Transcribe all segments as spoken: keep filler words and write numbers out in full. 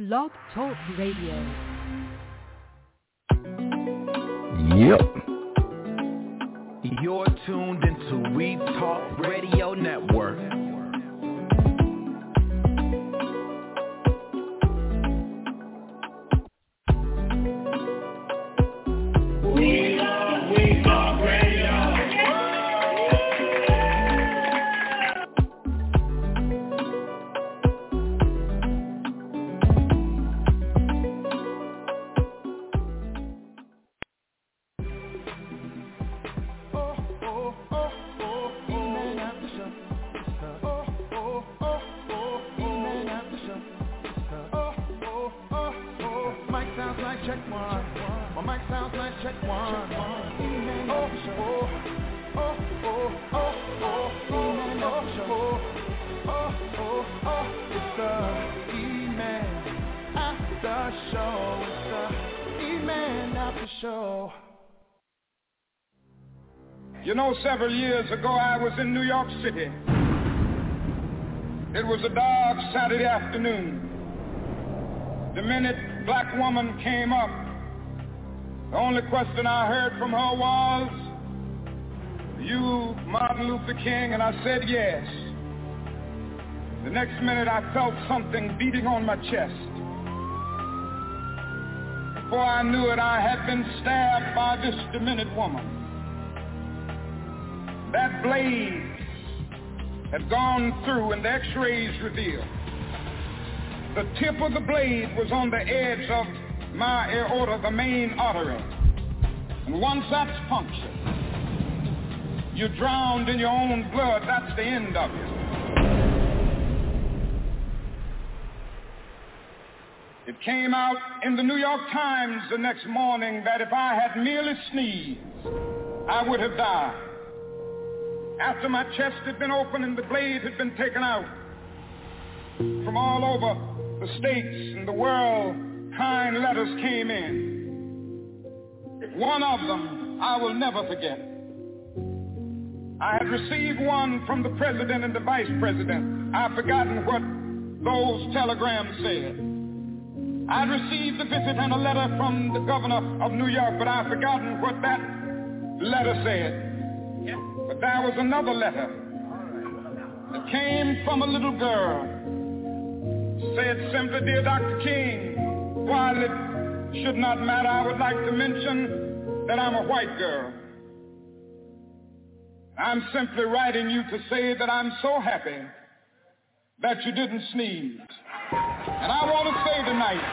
Blog Talk Radio. Yep. You're tuned into We Talk Radio Network. We Talk, We Talk Radio. You know, several years ago I was in New York City. It was a dark Saturday afternoon. The minute black woman came up, the only question I heard from her was, "You Martin Luther King?" And I said yes. The next minute I felt something beating on my chest. Before I knew it, I had been stabbed by this demented woman. That blade had gone through and the x-rays revealed. The tip of the blade was on the edge of my aorta, the main artery. And once that's punctured, you're drowned in your own blood. That's the end of it. It came out in the New York Times the next morning that if I had merely sneezed, I would have died. After my chest had been opened and the blade had been taken out, from all over the states and the world, kind letters came in. One of them I will never forget. I had received one from the president and the vice president. I've forgotten what those telegrams said. I'd received a visit and a letter from the governor of New York, but I've forgotten what that letter said. But there was another letter that came from a little girl. Said simply, "Dear Doctor King, while it should not matter, I would like to mention that I'm a white girl. I'm simply writing you to say that I'm so happy that you didn't sneeze." And I want to say tonight,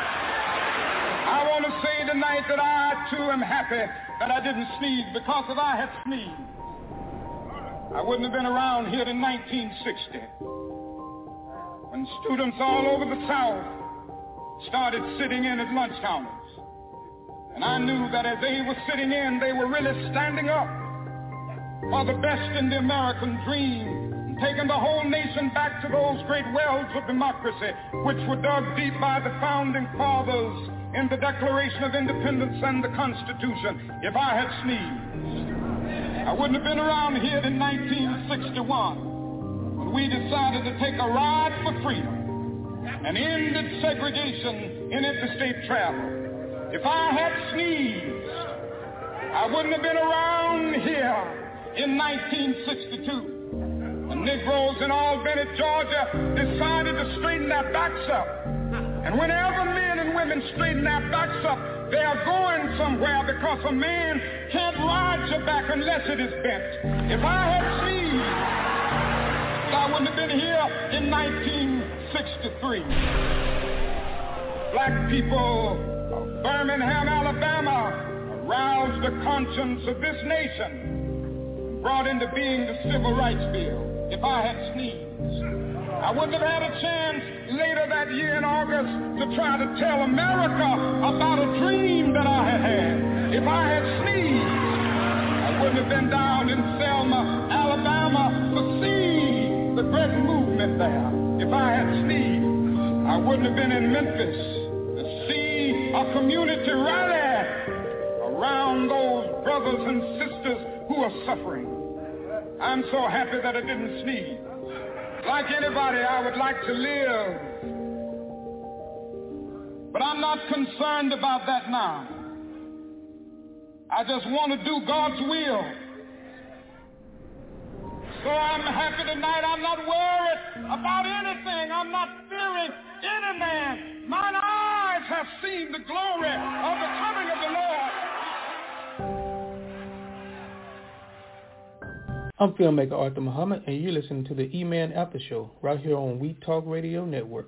I want to say tonight that I too am happy that I didn't sneeze, because if I had sneezed, I wouldn't have been around here in nineteen sixty, when students all over the South started sitting in at lunch counters. And I knew that as they were sitting in, they were really standing up for the best in the American dream, and taking the whole nation back to those great wells of democracy, which were dug deep by the founding fathers in the Declaration of Independence and the Constitution. If I had sneezed, I wouldn't have been around here in nineteen sixty-one, when we decided to take a ride for freedom and ended segregation in interstate travel. If I had sneezed, I wouldn't have been around here in nineteen sixty-two. when Negroes in Albany, Georgia decided to straighten their backs up. And whenever men and women straighten their backs up, they are going somewhere, because a man can't ride your back unless it is bent. If I had sneezed, I wouldn't have been here in nineteen sixty-three. Black people of Birmingham, Alabama aroused the conscience of this nation and brought into being the Civil Rights Bill. If I had sneezed, I wouldn't have had a chance later that year in August to try to tell America about a dream that I had had. If I had sneezed, I wouldn't have been down in Selma, Alabama to see the great movement there. If I had sneezed, I wouldn't have been in Memphis to see a community rally around those brothers and sisters who are suffering. I'm so happy that I didn't sneeze. Like anybody, I would like to live I'm not concerned about that now. I just want to do God's will. So I'm happy tonight. I'm not worried about anything. I'm not fearing any man. Mine eyes have seen the glory of the coming of the Lord. I'm filmmaker Arthur Muhammad, and you're listening to the E-Man After Show right here on We Talk Radio Network.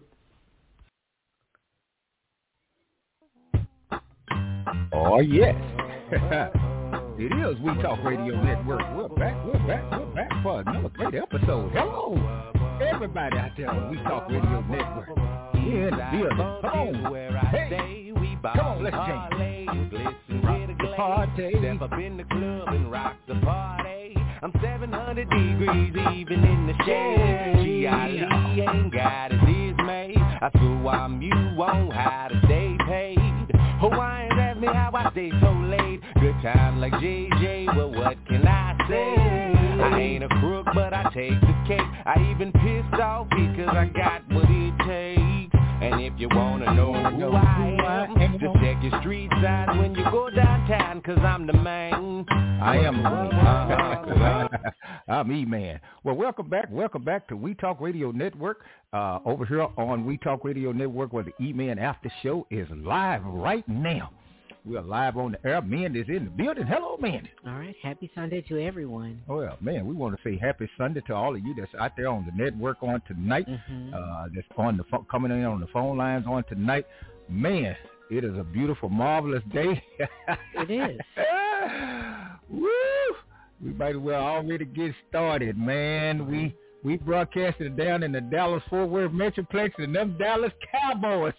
Oh, yes. It is We Talk Radio Network. We're back, we're back, we're back for another great episode. Hello, everybody out there on We Talk Radio Network. We're in the building. Come on. Hey, come on, let's jam. Rock the party. Step up in the club and rock the party. I'm seven hundred degrees even in the shade. G I E ain't got it dismayed. I so I'm you on how to stay paid. Hawaiians ask me how I stay so late. Good time like J J, well what can I say? I ain't a crook but I take the cake. I even pissed off because I got what it takes. And if you wanna know who I am, just check your street signs when you go downtown, cause I'm the man. I am the man. I'm E-Man. Well, welcome back. Welcome back to We Talk Radio Network. Uh, over here on We Talk Radio Network, where the E-Man After Show is live right now. We are live on the air. Mandy is in the building. Hello, Mandy. All right. Happy Sunday to everyone. Well, man, we want to say happy Sunday to all of you that's out there on the network on tonight. Mm-hmm. Uh, that's on the fo- coming in on the phone lines on tonight. Man, it is a beautiful, marvelous day. It is. Woo! We might as well already get started, man. We we broadcasted down in the Dallas-Fort Worth Metroplex and them Dallas Cowboys.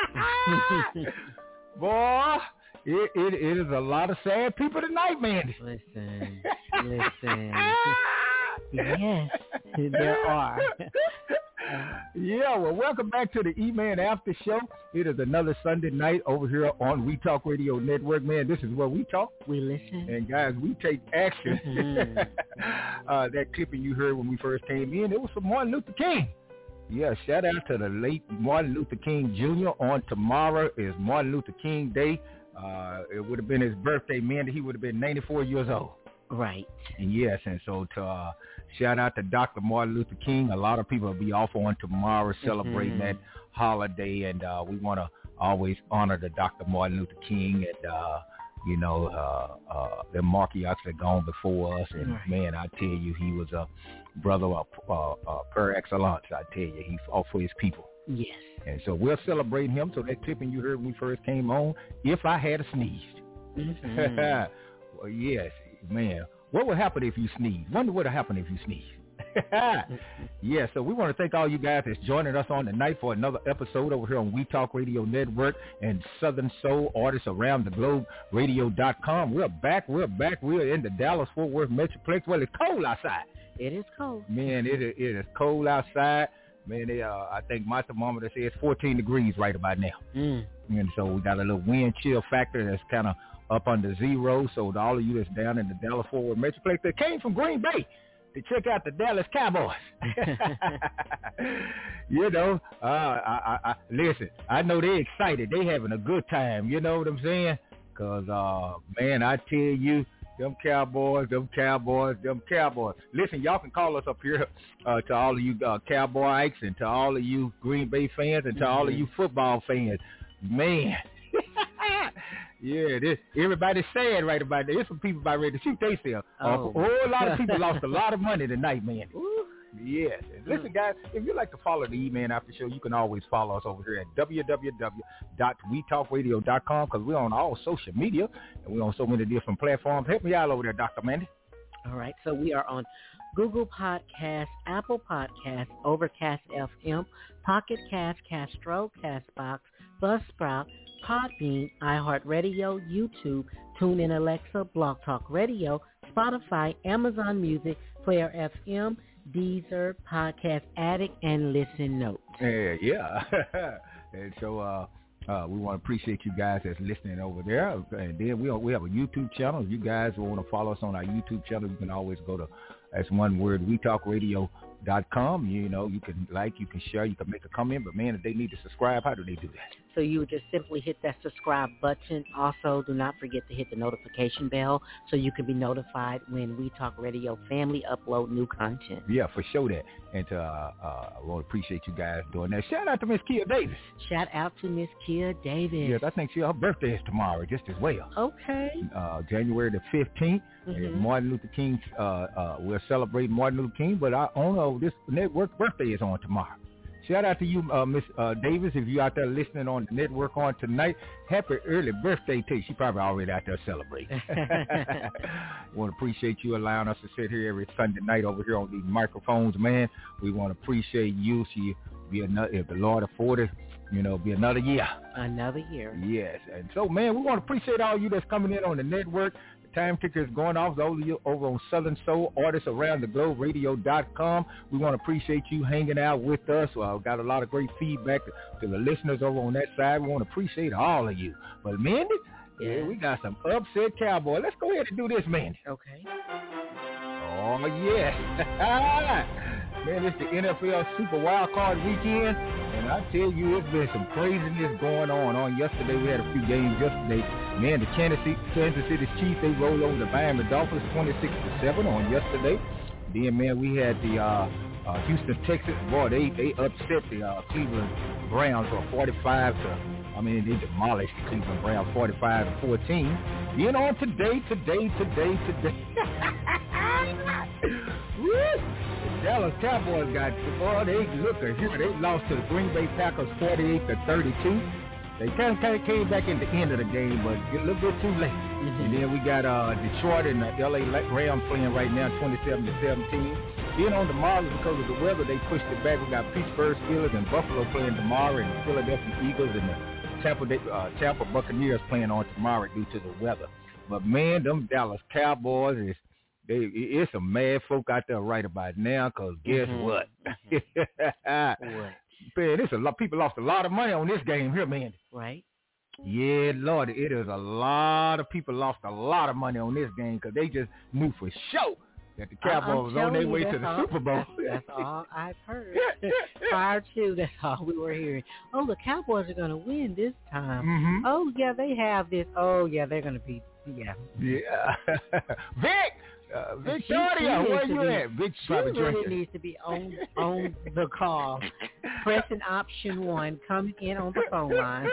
Boy, it, it it is a lot of sad people tonight, man. Listen, listen. Yes, there are. Yeah, well, welcome back to the E-Man After Show. It is another Sunday night over here on We Talk Radio Network. Man, this is where we talk. We listen. And, guys, we take action. Mm-hmm. uh, that clipping you heard when we first came in, it was from Martin Luther King. Yeah, shout out to the late Martin Luther King Junior On tomorrow is Martin Luther King Day. Uh, it would have been his birthday, man. He would have been ninety-four years old. Right. And yes, and so to uh, shout out to Doctor Martin Luther King. A lot of people will be off on tomorrow celebrating mm-hmm. that holiday, and uh, we want to always honor the Doctor Martin Luther King and, uh, you know, uh, uh, the martyrs that gone before us. And, right. man, I tell you, he was a brother uh, uh, uh, per excellence. I tell you, he fought for his people. Yes. And so we're celebrating him. So that clipping you heard when we first came on, If I Had a Sneezed. Mm-hmm. Well, yes. Man, what would happen if you sneeze? Wonder what would happen if you sneeze. Yeah, so we want to thank all you guys that's joining us on tonight for another episode over here on We Talk Radio Network and Southern Soul Artists Around the Globe Radio dot com. We're back. We're back. We're in the Dallas-Fort Worth Metroplex. Well, it's cold outside. It is cold. Man, it is, it is cold outside. Man, they, uh, I think my thermometer says fourteen degrees right about now. Mm. And so we got a little wind chill factor that's kind of up under zero. So to all of you that's down in the Dallas-Fort Worth Metroplex that came from Green Bay to check out the Dallas Cowboys. You know, uh, I, I, I, listen, I know they're excited. They having a good time. You know what I'm saying? Because, uh, man, I tell you, them Cowboys, them Cowboys, them Cowboys. Listen, y'all can call us up here uh, to all of you uh, Cowboyites and to all of you Green Bay fans and to mm-hmm. all of you football fans. Man. Yeah, this, everybody's sad right about that. There's some people about ready to shoot themselves. Oh. Uh, a whole lot of people lost a lot of money tonight, man. Ooh. Yes. And listen, guys, if you'd like to follow the E-Man After Show, you can always follow us over here at w w w dot we talk radio dot com because we're on all social media and we're on so many different platforms. Help me out over there, Doctor Mandy. All right. So we are on Google Podcasts, Apple Podcasts, Overcast F M, Pocket Cast, Castro, Castbox, Buzzsprout, Podbean, iHeartRadio, YouTube, TuneIn Alexa, Blog Talk Radio, Spotify, Amazon Music, Player F M, Deezer, Podcast Addict, and Listen Notes. Yeah, yeah. And so uh, uh, we want to appreciate you guys that's listening over there. And then we we have a YouTube channel. If you guys want to follow us on our YouTube channel, you can always go to, that's one word, we talk radio dot com. You know, you can like, you can share, you can make a comment. But, man, if they need to subscribe, how do they do that? So you would just simply hit that subscribe button. Also, do not forget to hit the notification bell so you can be notified when We Talk Radio family upload new content. Yeah, for sure that. And to, uh, uh, I want to appreciate you guys doing that. Shout out to Miss Kia Davis. Shout out to Miss Kia Davis. Yes, I think she, her birthday is tomorrow just as well. Okay. Uh, January the fifteenth. Mm-hmm. And Martin Luther King, uh, uh, we're celebrating Martin Luther King, but our owner of this network birthday is on tomorrow. Shout out to you, uh, Miss uh, Davis, if you're out there listening on the network on tonight. Happy early birthday to you. She probably already out there celebrating. We want to appreciate you allowing us to sit here every Sunday night over here on these microphones, man. We want to appreciate you. She be another, if the Lord afforded, you know, be another year. Another year. Yes. And so, man, we want to appreciate all you that's coming in on the network. Time ticker is going off over, over on Southern Soul Artists Around the Globe Radio dot com. We want to appreciate you hanging out with us. Well, got a lot of great feedback to, to the listeners over on that side. We want to appreciate all of you. But Mandy, yeah, yeah we got some upset cowboy. Let's go ahead and do this, Mandy. Okay. Oh yes, man! It's the N F L Super Wild Card Weekend, and I tell you, it's been some craziness going on. On yesterday, we had a few games yesterday. Man, the Kansas City, Kansas City Chiefs, they rolled over the Miami Dolphins twenty-six to seven on yesterday. Then, man, we had the uh, uh, Houston Texans. Boy, they, they upset the uh, Cleveland Browns for forty-five to, I mean, they demolished the Cleveland Browns forty-five to fourteen. Then on today, today, today, today. Woo! The Dallas Cowboys got, boy, they look at here. They lost to the Green Bay Packers forty-eight to thirty-two. They kind of, kind of came back at the end of the game, but a little bit too late. Mm-hmm. And then we got uh, Detroit and the L A Rams playing right now, twenty-seven to seventeen. Then on tomorrow, because of the weather, they pushed it back. We got Pittsburgh Steelers and Buffalo playing tomorrow, and the Philadelphia Eagles and the Tampa, uh, Tampa Buccaneers playing on tomorrow due to the weather. But man, them Dallas Cowboys is. They, it's some mad folk out there right about now, because guess mm-hmm. what? what? Man, it's a lot. People lost a lot of money on this game here, man. Right. Yeah, Lord, it is a lot of people lost a lot of money on this game because they just knew for sure that the Cowboys was on their way to the all, Super Bowl. That's, that's all I've heard. Prior to, that's all we were hearing. Oh, the Cowboys are going to win this time. Mm-hmm. Oh, yeah, they have this. Oh, yeah, they're going to be, yeah. Yeah. Vic! Uh, Victoria, where you be, at? Vic she really drinking. Needs to be on on the call, pressing option one, coming in on the phone line.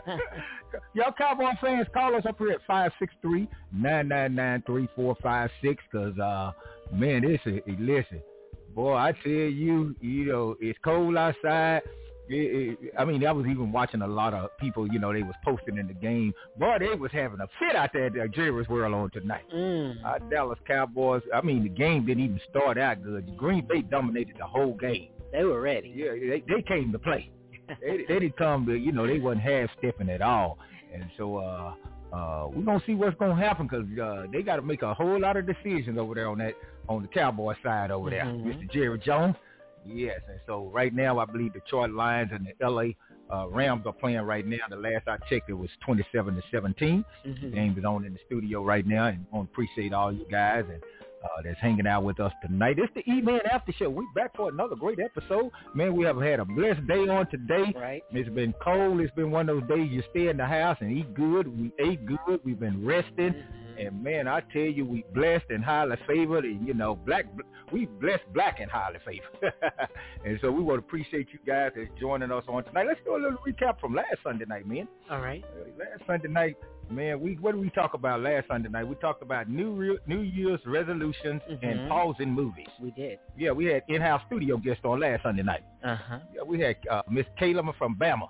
Y'all Cowboy fans, call us up here at five six three, nine nine nine, three four five six, because, uh, man, this is, listen, boy, I tell you, you know, it's cold outside. It, it, I mean, I was even watching a lot of people, you know, they was posting in the game. Boy, they was having a fit out there at Jerry's World on tonight. Mm. Uh, Dallas Cowboys, I mean, the game didn't even start out good. Green Bay dominated the whole game. They were ready. Yeah, they, they came to play. they, they didn't come to, you know, they wasn't half-stepping at all. And so uh, uh, we're going to see what's going to happen because uh, they got to make a whole lot of decisions over there on that on the Cowboy side over there. Mm-hmm. Mister Jerry Jones. Yes, and so right now I believe the Detroit Lions and the L A uh, Rams are playing right now. The last I checked, it was twenty-seven to seventeen. Mm-hmm. The game is on in the studio right now, and I want to appreciate all you guys and uh, that's hanging out with us tonight. It's the E-Man After Show. We're back for another great episode. Man, we have had a blessed day on today. Right. It's been cold. It's been one of those days you stay in the house and eat good. We ate good. We've been resting. Mm-hmm. And, man, I tell you, we blessed and highly favored. And, you know, black we blessed black and highly favored. And so we want to appreciate you guys that's joining us on tonight. Let's do a little recap from last Sunday night, man. All right. Uh, last Sunday night, man, we what did we talk about last Sunday night? We talked about New Re- New Year's resolutions mm-hmm. and pausing movies. We did. Yeah, we had in-house studio guest on last Sunday night. Uh-huh. Yeah, we had uh, Miss Kayla from Bama.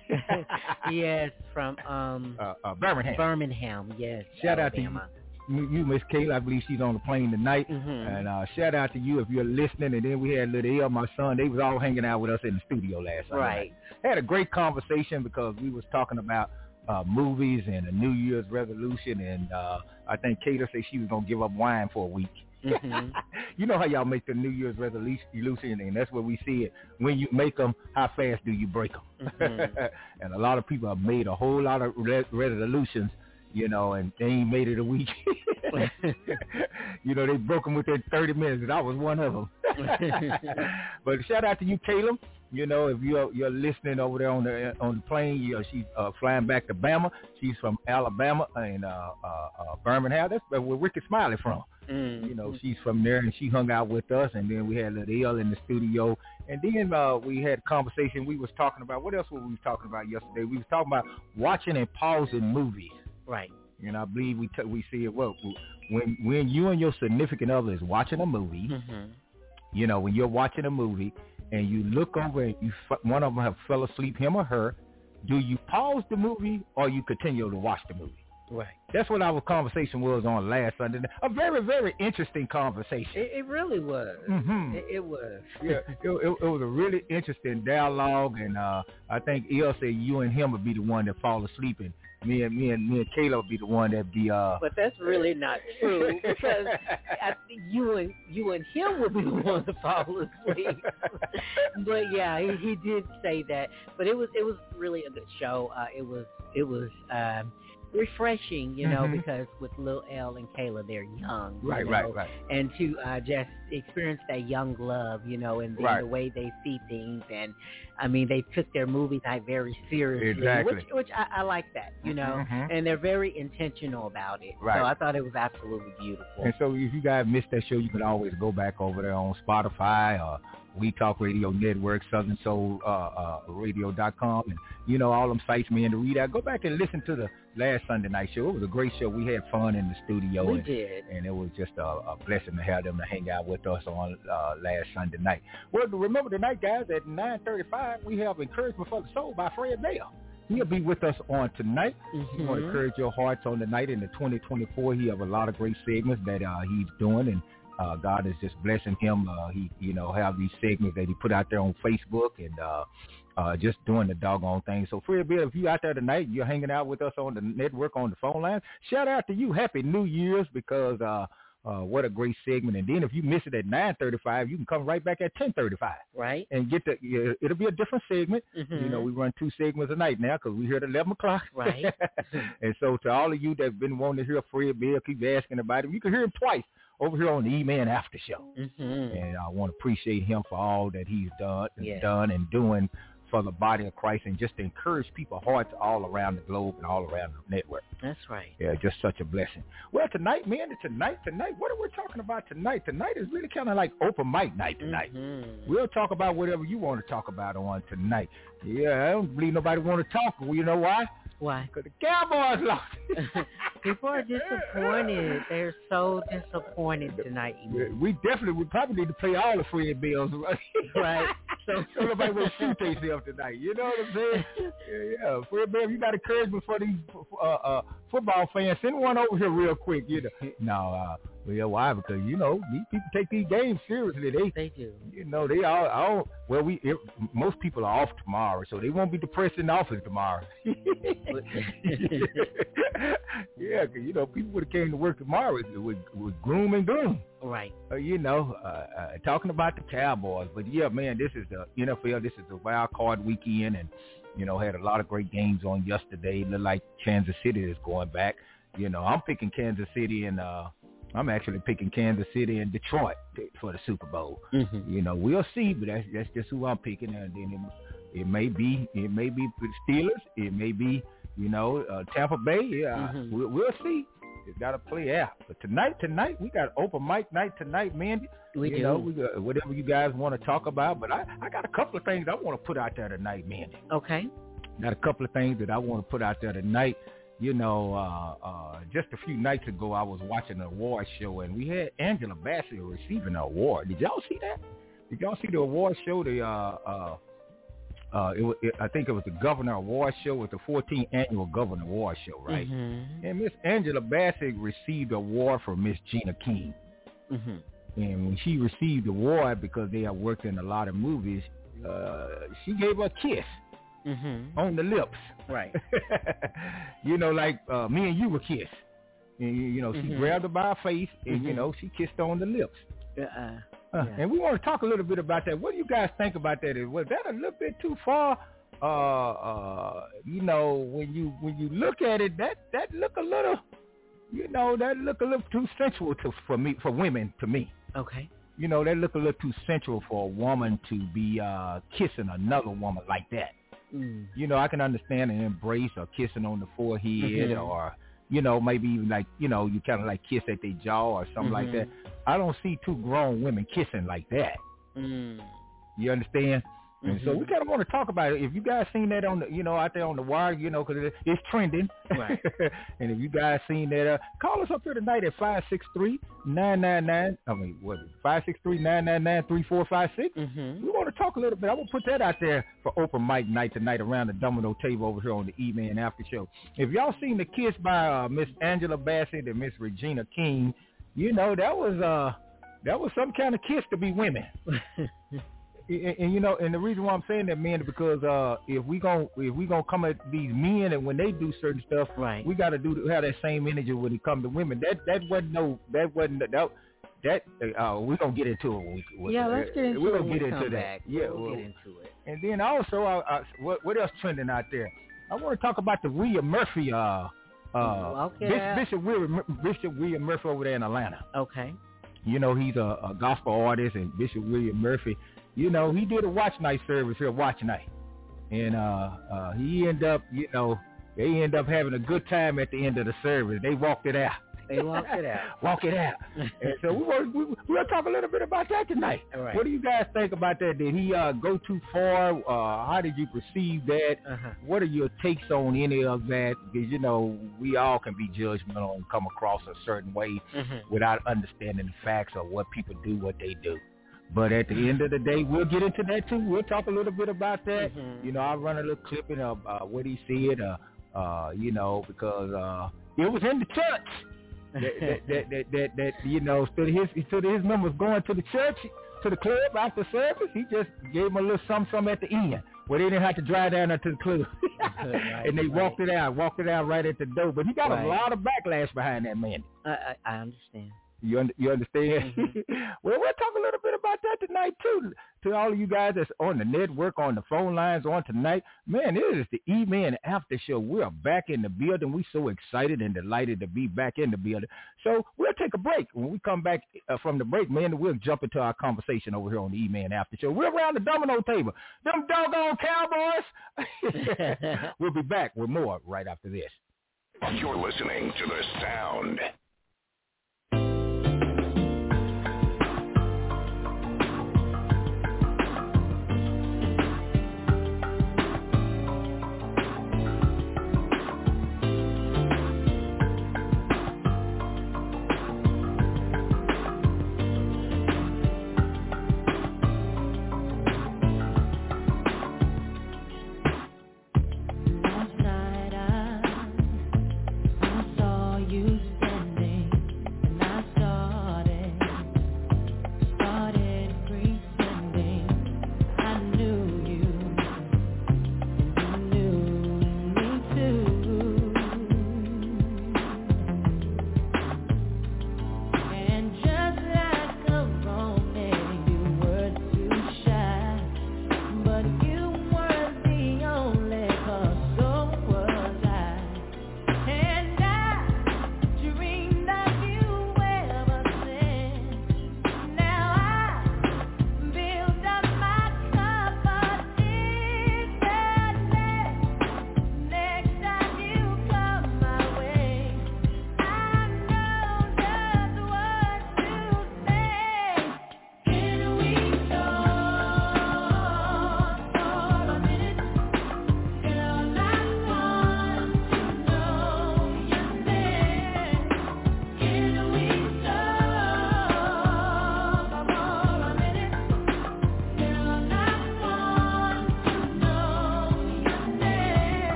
Yes, from um, uh, uh, Birmingham. Birmingham, yes. Shout Alabama. out to you. You, Miss Kayla, I believe she's on the plane tonight. Mm-hmm. And uh, shout out to you if you're listening. And then we had little El, my son. They was all hanging out with us in the studio last Sunday right. night. Had a great conversation because we was talking about uh, movies and a New Year's resolution. And uh, I think Kayla said she was going to give up wine for a week. Mm-hmm. You know how y'all make the New Year's resolution, and that's where we see it. When you make them, how fast do you break them? Mm-hmm. And a lot of people have made a whole lot of re- resolutions, you know, and they ain't made it a week. You know, they broke them within thirty minutes, and I was one of them. But shout out to you, Caleb. You know, if you're you're listening over there on the on the plane, you know, she's uh, flying back to Bama. She's from Alabama and uh, uh, uh, Birmingham. That's where Ricky Smiley from. Mm-hmm. You know, she's from there, and she hung out with us. And then we had Liddell in the studio. And then uh, we had a conversation. We was talking about, what else were we talking about yesterday? We was talking about watching and pausing movies. Right. And I believe we t- we see it. Well, when when you and your significant other is watching a movie, mm-hmm. you know, when you're watching a movie and you look over and you one of them have fell asleep, him or her, do you pause the movie or you continue to watch the movie? Right. That's what our conversation was on last Sunday. A very, very interesting conversation. It, it really was. Mm-hmm. It, it was. Yeah, it, it, it was a really interesting dialogue, and uh, I think El said you and him would be the one that fall asleep, and me and me and me and Kayla would be the one that be. Uh... But that's really not true because I think you and you and him would be the one to fall asleep. But yeah, he, he did say that. But it was it was really a good show. Uh, it was it was. Um, refreshing, you know, mm-hmm. because with Lil L and Kayla, they're young. Right, you know? right, right. And to uh, just experience that young love, you know, and, right. and the way they see things. And, I mean, they took their movie night very seriously. Exactly. Which, which I, I like that, you know, mm-hmm. and they're very intentional about it. Right. So I thought it was absolutely beautiful. And so if you guys missed that show, you can always go back over there on Spotify or We Talk Radio Network, Southern Soul uh, uh, Radio dot com, and, you know, all them sites, man, to read out. Go back and listen to the last Sunday night show. It was a great show. We had fun in the studio. We and, did. And it was just a, a blessing to have them to hang out with us on uh, last Sunday night. Well, remember tonight, guys, at nine thirty-five, we have Encouragement for the Soul by Fred Bell. He'll be with us on tonight. Mm-hmm. We want to encourage your hearts on tonight. In the twenty twenty-four, he have a lot of great segments that uh, he's doing, and Uh, God is just blessing him. Uh, he, you know, have these segments that he put out there on Facebook and uh, uh, just doing the doggone thing. So, Fred Bill, if you out there tonight, you're hanging out with us on the network on the phone line, shout out to you. Happy New Year's, because uh, uh, what a great segment. And then if you miss it at nine thirty-five, you can come right back at ten thirty-five. Right. And get the, uh, it'll be a different segment. Mm-hmm. You know, we run two segments a night now because we're here at eleven o'clock. Right. And so to all of you that have been wanting to hear Fred Bill, keep asking about him, you can hear him twice over here on the E-Man After Show. Mm-hmm. And I want to appreciate him for all that he's done, yes. done and doing for the body of Christ, and just to encourage people's hearts all around the globe and all around the network. That's right. Yeah, just such a blessing. Well, tonight, man, tonight, tonight, what are we talking about tonight? Tonight is really kind of like open mic night tonight. Mm-hmm. We'll talk about whatever you want to talk about on tonight. Yeah, I don't believe nobody want to talk. Well, you know why? Why? Because the Cowboys lost. People are disappointed. They're so disappointed tonight. We definitely, we probably need to play all the Fred Bills. Right? Right. So, so nobody will shoot themselves tonight. You know what I'm saying? Yeah, yeah. Fred Bill, you got encouragement for these uh, uh, football fans. Send one over here real quick. You know. No, uh, well, why? Because, you know, these people take these games seriously. They, they do. You know, they all, all well, we it, most people are off tomorrow, so they won't be depressed in the office tomorrow. Yeah, because, you know, people would have came to work tomorrow with, with, with gloom and gloom. Right. Uh, you know, uh, uh, talking about the Cowboys. But, yeah, man, this is the N F L. This is the wild card weekend, and, you know, had a lot of great games on yesterday. Look like Kansas City is going back. You know, I'm picking Kansas City, and uh, I'm actually picking Kansas City and Detroit for the Super Bowl. Mm-hmm. You know, we'll see, but that's, that's just who I'm picking. And then it, it may be, it may be the Steelers. It may be, you know, uh, Tampa Bay. Yeah, mm-hmm. we'll, we'll see. It's got to play out. But tonight, tonight, we got open mic night tonight, Mandy. We you do. know, we got whatever you guys want to talk about. But I, I got a couple of things I want to put out there tonight, Mandy. Okay. Got a couple of things that I want to put out there tonight. You know, uh, uh, just a few nights ago, I was watching an award show, and we had Angela Bassett receiving an award. Did y'all see that? Did y'all see the award show? The uh, uh, uh, it, it, I think it was the Governor Award Show. It was the fourteenth Annual Governor Award Show, right? Mm-hmm. And Miss Angela Bassett received an award from Miss Gina King. Mm-hmm. And when she received the award, because they have worked in a lot of movies, uh, she gave her a kiss. Mm-hmm. On the lips. Right. You know, like uh, me and you were kissed. And, you know, she mm-hmm. grabbed her by her face, and, mm-hmm. you know, she kissed on the lips. Uh-uh. Uh, yeah. And we want to talk a little bit about that. What do you guys think about that? Was that a little bit too far? Uh, uh, you know, when you when you look at it, that, that look a little, you know, that look a little too sensual to, for me, for women, to me. Okay. you know, that look a little too sensual for a woman to be uh, kissing another woman like that. Mm. You know, I can understand an embrace or kissing on the forehead mm-hmm. or, you know, maybe even like, you know, you kind of like kiss at their jaw or something mm-hmm. like that. I don't see two grown women kissing like that. Mm. You understand? Mm-hmm. And so we kind of want to talk about it. If you guys seen that on the, you know, out there on the wire, you know, because it's trending. Right. And if you guys seen that, uh, call us up here tonight at five six three, nine nine nine. I mean, what is it? five six three, nine nine nine, three four five six. Mm-hmm. We want to talk a little bit. I will put that out there for open mic night tonight around the domino table over here on the E-Man After Show. If y'all seen the kiss by uh, Miss Angela Bassett and Miss Regina King, you know, that was uh, that was some kind of kiss to be women. And, and you know, and the reason why I'm saying that, man, is because uh, if we gon' if we gonna come at these men and when they do certain stuff, right. we got to do have that same energy when it comes to women. That that wasn't no that wasn't that that uh, we're gonna get into it. When we, yeah, let's get into we're it. Gonna when get we into come that. Back. Yeah, we'll well, get into it. And then also, uh, uh, what what else trending out there? I want to talk about the William Murphy. Uh, uh, okay. Bishop, Bishop William Bishop William Murphy over there in Atlanta. Okay. You know, he's a, a gospel artist, and Bishop William Murphy. You know, he did a watch night service here, watch night. And uh, uh, he ended up, you know, they ended up having a good time at the end of the service. They walked it out. They walked it out. Walk it out. And so we were, we, we'll talk a little bit about that tonight. All right. What do you guys think about that? Did he uh, go too far? Uh, how did you perceive that? Uh-huh. What are your takes on any of that? Because, you know, we all can be judgmental and come across a certain way mm-hmm. without understanding the facts of what people do, what they do. But at the end of the day, we'll get into that too. We'll talk a little bit about that. Mm-hmm. You know, I'll run a little clipping of uh, what he said, uh, uh, you know, because uh, it was in the church that, that, that, that, that, that, you know, instead of his, instead of his members going to the church, to the club after service, he just gave them a little something, something at the end where they didn't have to drive down there to the club. Right, and they right. walked it out, walked it out right at the door. But he got right. a lot of backlash behind that man. I, I, I understand. You un- you understand? Mm-hmm. Well, we'll talk a little bit about that tonight, too. To all of you guys that's on the network, on the phone lines, on tonight. Man, it is the E-Man After Show. We are back in the building. We're so excited and delighted to be back in the building. So we'll take a break. When we come back uh, from the break, man, we'll jump into our conversation over here on the E-Man After Show. We're around the domino table. Them doggone Cowboys. We'll be back with more right after this. You're listening to The Sound. Outside, I, I saw you standing.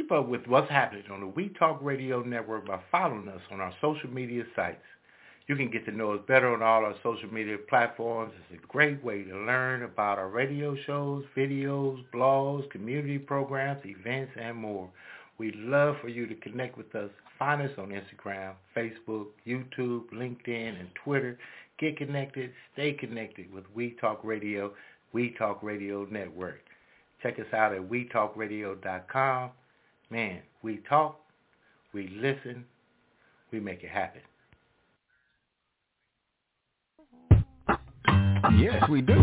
keep up with what's happening on the We Talk Radio Network by following us on our social media sites. You can get to know us better on all our social media platforms. It's a great way to learn about our radio shows, videos, blogs, community programs, events, and more. We'd love for you to connect with us. Find us on Instagram, Facebook, YouTube, LinkedIn, and Twitter. Get connected, stay connected with We Talk Radio, We Talk Radio Network. Check us out at we talk radio dot com. Man, we talk, we listen, we make it happen. Yes, we do.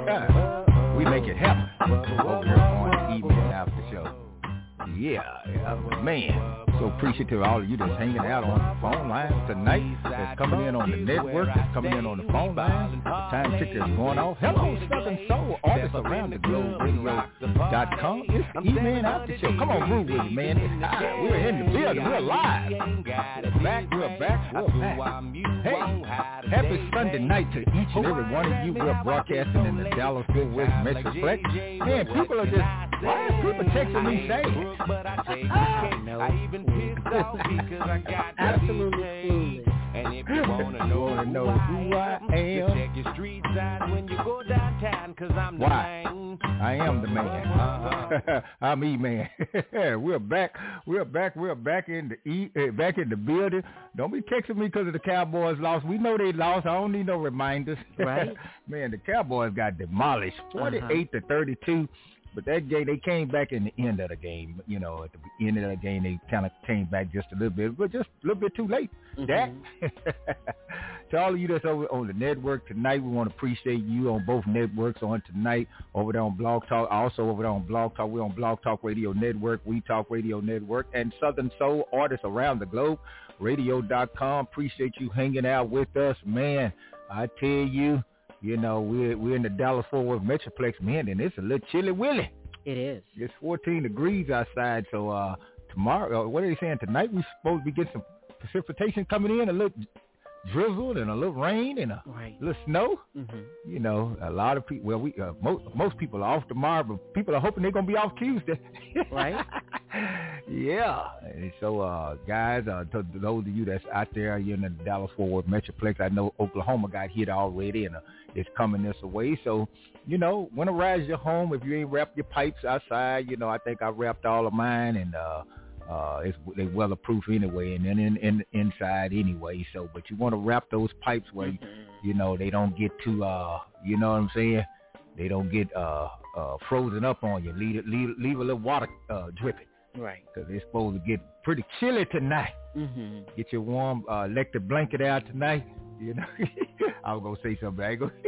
We make it happen over here on the Evening After Show. Yeah, yeah, man. So appreciative of all of you that's hanging out on the phone lines tonight, that's coming in on the network, that's coming in on the phone lines. The time ticker is going off. Hello, Southern Soul artists around the globe, radio dot com. It's the Evening After Show. Come on, groove with me, man. It's time. We're in the building. We're live. We're back. We're back. We're back. Hey, happy Sunday night to each and every one of you. We're broadcasting in the Dallas-Fort Worth Metroplex. Man, people are just, why are people texting me saying? I even absolutely clueless. And if you wanna know, wanna know who I am, check your street sign when you go downtown, cause I'm the Why? man. I am the man. Uh-huh. I'm E-Man. We're back. We're back. We're back in the e, uh, back in the building. Don't be texting me because of the Cowboys lost. We know they lost. I don't need no reminders. Right? Man, the Cowboys got demolished, forty-eight uh-huh. to thirty-two. But that game, they came back in the end of the game. You know, at the end of the game, they kind of came back just a little bit, but just a little bit too late. Mm-hmm. Dak. To all of you that's over on the network tonight, we want to appreciate you on both networks on tonight, over there on Blog Talk, also over there on Blog Talk. We're on Blog Talk Radio Network, We Talk Radio Network, and Southern Soul artists around the globe, radio dot com. Appreciate you hanging out with us. Man, I tell you, you know, we're, we're in the Dallas-Fort Worth Metroplex, man, and it's a little chilly willy. It is. It's fourteen degrees outside, so uh, tomorrow, uh, what are they saying? Tonight we're supposed to be getting some precipitation coming in, a little drizzle and a little rain and a right. little snow. Mm-hmm. You know, a lot of people, well, we uh, most, most people are off tomorrow, but people are hoping they're going to be off Tuesday. Right. Yeah. And so, uh, guys, uh, to those of you that's out there, you're in the Dallas-Fort Worth Metroplex, I know Oklahoma got hit already and uh, it's coming this way. So, you know, winterize your home. If you ain't wrapped your pipes outside, you know, I think I wrapped all of mine and, uh, Uh, it's they weatherproof anyway, and then in, in inside anyway. So, but you want to wrap those pipes where you, you know they don't get too, uh, you know what I'm saying? They don't get uh, uh, frozen up on you. Leave leave leave a little water uh, dripping, right? Because it's supposed to get pretty chilly tonight. Mm-hmm. Get your warm uh, electric blanket out tonight. You know, I was gonna say something. I ain't gonna,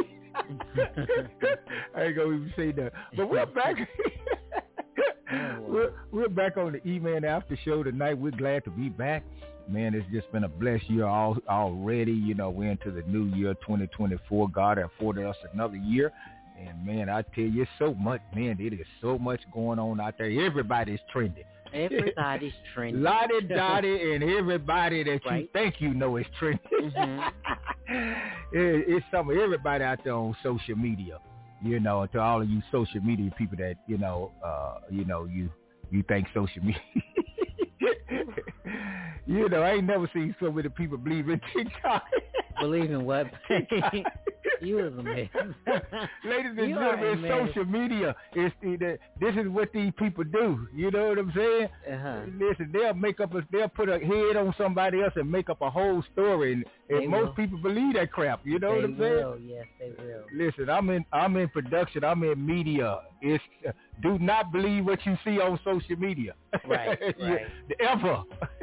I ain't gonna even say that. But we're back. We're, we're back on the E-Man After Show tonight. We're glad to be back. Man, it's just been a blessed year all, already. You know, we're into the new year, twenty twenty-four. God has afforded us another year. And, man, I tell you, so much, man, it is so much going on out there. Everybody's trending. Everybody's trending. Lottie Dottie and everybody that right. you think you know is trending. Mm-hmm. it, it's some of everybody out there on social media. You know, to all of you social media people that, you know, uh, you know, you, you think social media. You know, I ain't never seen so many people believe in TikTok. Believe in what? You was a mess. Ladies and you gentlemen, social media is the, this is what these people do. You know what I'm saying? Uh-huh. Listen, they'll make up a, they'll put a head on somebody else and make up a whole story, and, and most will. people believe that crap. You know they what I'm saying? Will. Yes, they will. Listen, I'm in I'm in production. I'm in media. It's uh, do not believe what you see on social media. Right. Right. Ever.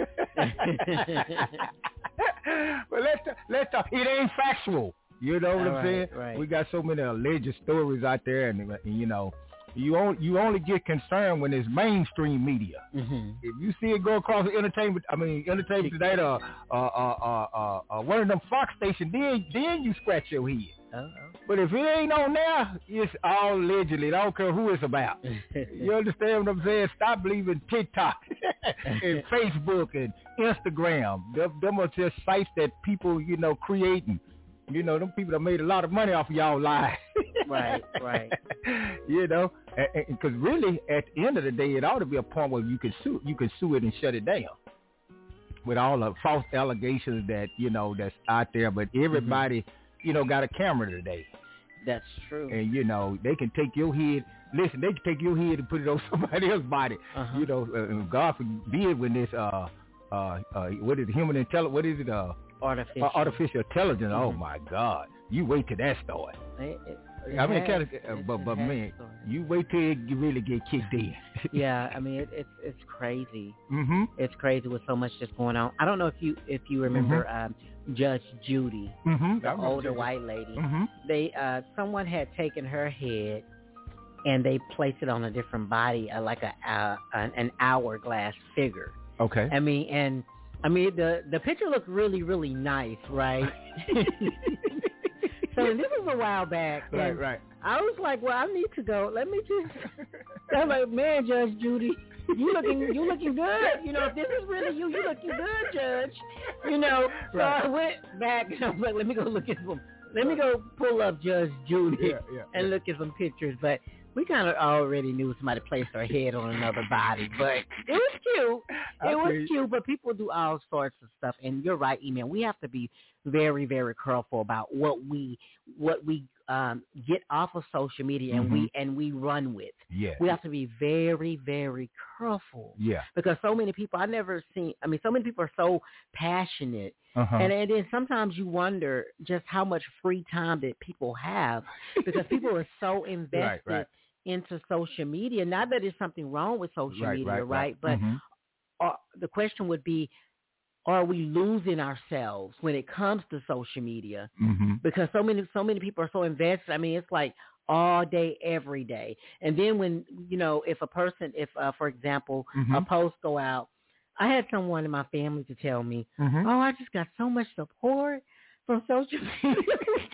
But let's let's talk. It ain't factual. You know what All I'm right, saying? Right. We got so many alleged stories out there, and, and you know, you only you only get concerned when it's mainstream media. Mm-hmm. If you see it go across the entertainment, I mean, Entertainment Tonight, or uh, uh, uh, uh, uh, one of them Fox stations, then then you scratch your head. Uh-oh. But if it ain't on there, it's all allegedly. I don't care who it's about. You understand what I'm saying? Stop believing TikTok and Facebook and Instagram. Them, them are just sites that people, you know, creating. You know, them people that made a lot of money off of y'all lives. right, right. You know, because really, at the end of the day, it ought to be a point where you can sue, you can sue it and shut it down. With all the false allegations that, you know, that's out there, but everybody, mm-hmm. you know, got a camera today. That's true. And, you know, they can take your head, listen, they can take your head and put it on somebody else's body. Uh-huh. You know, uh, God forbid when this, uh, uh, uh, what is it, human intelligence, what is it? Uh, artificial. Uh, artificial intelligence. Mm-hmm. Oh, my God. You wait till that starts. It, it, it I mean, has, kind of, uh, but, but man, you wait till you really get kicked in. Yeah, I mean, it, it's it's crazy. Mm-hmm. It's crazy with so much just going on. I don't know if you if you remember mm-hmm. um, Judge Judy, mm-hmm. the older Judy. white lady. Mm-hmm. They uh, someone had taken her head and they placed it on a different body, uh, like a uh, an, an hourglass figure. Okay. I mean, and I mean the the picture looked really really nice, right? So this was a while back. Right, right. I was like, well, I need to go. Let me just. I'm like, man, Judge Judy, you looking, you looking good. You know, if this is really you, you looking good, Judge. You know, so right. I went back and I was like, let me go look at some. Let me go pull up Judge Judy yeah, yeah, and yeah. look at some pictures. But we kind of already knew somebody placed their head on another body. But it was cute. It was cute. But people do all sorts of stuff. And you're right, E-Man. We have to be very, very careful about what we what we um, get off of social media and mm-hmm. we and we run with. Yeah. We have to be very, very careful. Yeah. Because so many people, I never seen. I mean, so many people are so passionate, uh-huh. and, and then sometimes you wonder just how much free time that people have because people are so invested right, right. into social media. Not that there's something wrong with social right, media, right? right? right. But mm-hmm. uh, the question would be, are we losing ourselves when it comes to social media? Mm-hmm. Because so many, so many people are so invested. I mean, it's like all day, every day. And then when, you know, if a person, if, uh, for example, mm-hmm. a post go out, I had someone in my family to tell me, mm-hmm. oh, I just got so much support from social media.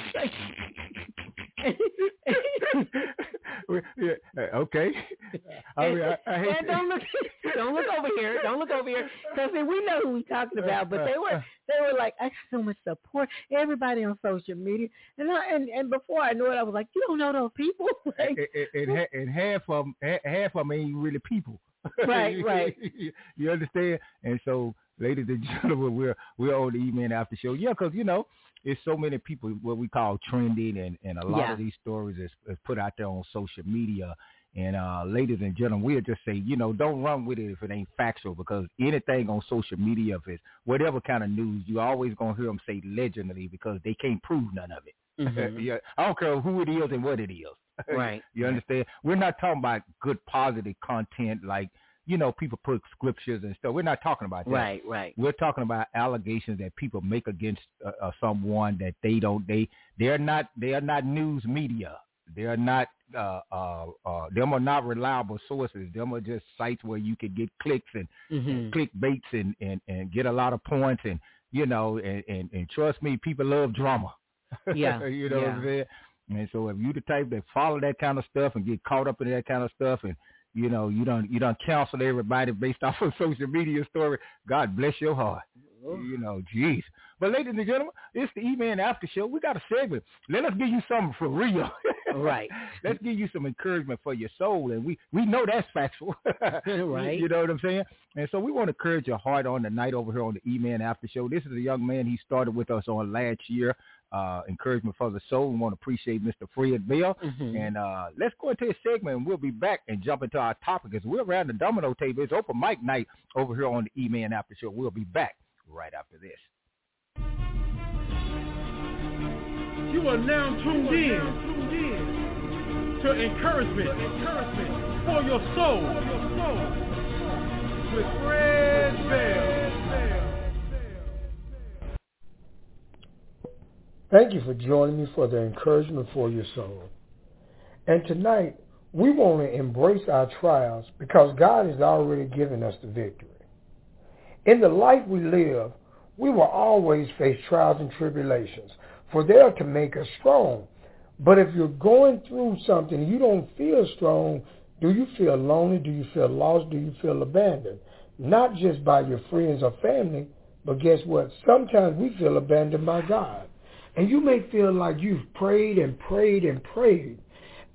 yeah, okay. I mean, I, I hate and don't look, don't look over here. Don't look over here. Because we know who we're talking about. But they were, they were like, I got so much support. Everybody on social media, and I, and and before I knew it, I was like, you don't know those people. Like, and, and, and half of them, half of them ain't really people. Right, right. You understand? And so, ladies and gentlemen, we're we're on the E-Man After Show. Yeah, because you know. It's so many people, what we call trending, and, and a lot yeah. of these stories is, is put out there on social media. And uh, ladies and gentlemen, we'll just say, you know, don't run with it if it ain't factual, because anything on social media, if it's whatever kind of news, you always going to hear them say legendary because they can't prove none of it. Mm-hmm. yeah, I don't care who it is and what it is. Right. You understand? We're not talking about good, positive content like, you know, people put scriptures and stuff. We're not talking about that. Right, right. We're talking about allegations that people make against uh, uh, someone that they don't. They they're not they are not news media. They are not. Uh, uh, uh, them are not reliable sources. Them are just sites where you can get clicks and, mm-hmm. and clickbaits and, and, and get a lot of points. And you know, and, and, and trust me, people love drama. Yeah, you know yeah. what I'm saying. And so if you the type that follow that kind of stuff and get caught up in that kind of stuff and you know, you don't you don't counsel everybody based off of social media story. God bless your heart. Oh. You know, jeez. But ladies and gentlemen, it's the E-Man After Show. We got a segment. Let us give you something for real. Right. Let's give you some encouragement for your soul. And we, we know that's factual. Right. You know what I'm saying? And so we want to encourage your heart on the night over here on the E-Man After Show. This is a young man. He started with us on last year. Uh, encouragement for the soul. We want to appreciate Mister Fred Bell. Mm-hmm. And uh, let's go into a segment, and we'll be back and jump into our topic as we're around the domino table. It's open mic night over here on the E-Man After Show. We'll be back right after this. You are now tuned in, tuned in to encouragement, encouragement for your soul, for your soul with Fred Bell. Thank you for joining me for the encouragement for your soul. And tonight, we want to embrace our trials because God has already given us the victory. In the life we live, we will always face trials and tribulations, for they are to make us strong. But if you're going through something and you don't feel strong, do you feel lonely? Do you feel lost? Do you feel abandoned? Not just by your friends or family, but guess what? Sometimes we feel abandoned by God. And you may feel like you've prayed and prayed and prayed,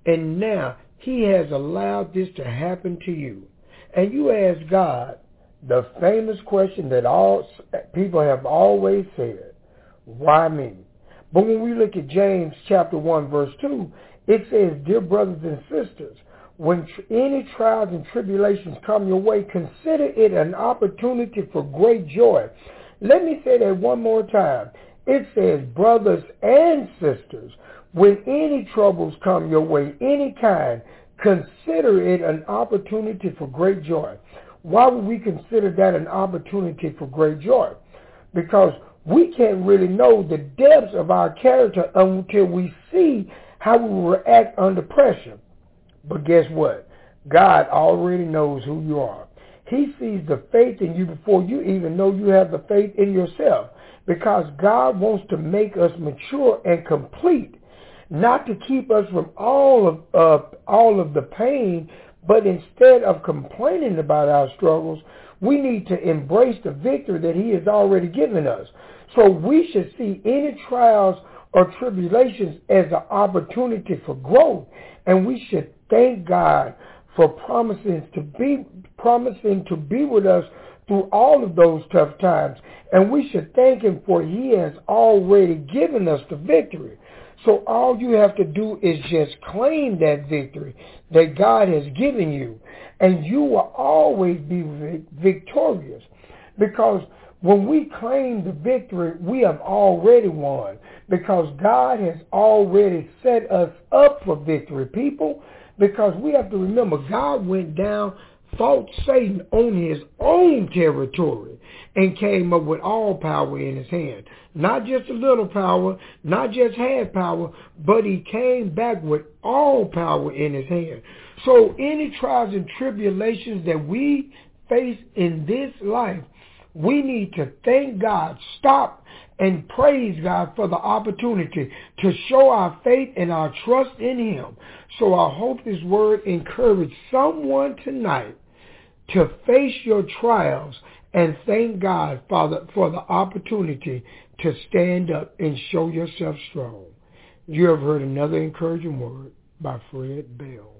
and now he has allowed this to happen to you. And you ask God the famous question that all people have always said, why me? But when we look at James chapter one, verse two, it says, dear brothers and sisters, when tr- any trials and tribulations come your way, consider it an opportunity for great joy. Let me say that one more time. It says, brothers and sisters, when any troubles come your way, any kind, consider it an opportunity for great joy. Why would we consider that an opportunity for great joy? Because we can't really know the depths of our character until we see how we will react under pressure. But guess what? God already knows who you are. He sees the faith in you before you even know you have the faith in yourself. Because God wants to make us mature and complete, not to keep us from all of uh, all of the pain, but instead of complaining about our struggles, we need to embrace the victory that he has already given us. So we should see any trials or tribulations as an opportunity for growth, and we should thank God for promising to be promising to be with us through all of those tough times. And we should thank him for he has already given us the victory. So all you have to do is just claim that victory that God has given you, and you will always be victorious. Because when we claim the victory, we have already won, because God has already set us up for victory, people. Because we have to remember, God went down, fought Satan on his own territory, and came up with all power in his hand. Not just a little power, not just half power, but he came back with all power in his hand. So any trials and tribulations that we face in this life, we need to thank God, stop and praise God for the opportunity to show our faith and our trust in him. So I hope this word encouraged someone tonight to face your trials and thank God for the, for the opportunity to stand up and show yourself strong. You have heard another encouraging word by Fred Bell.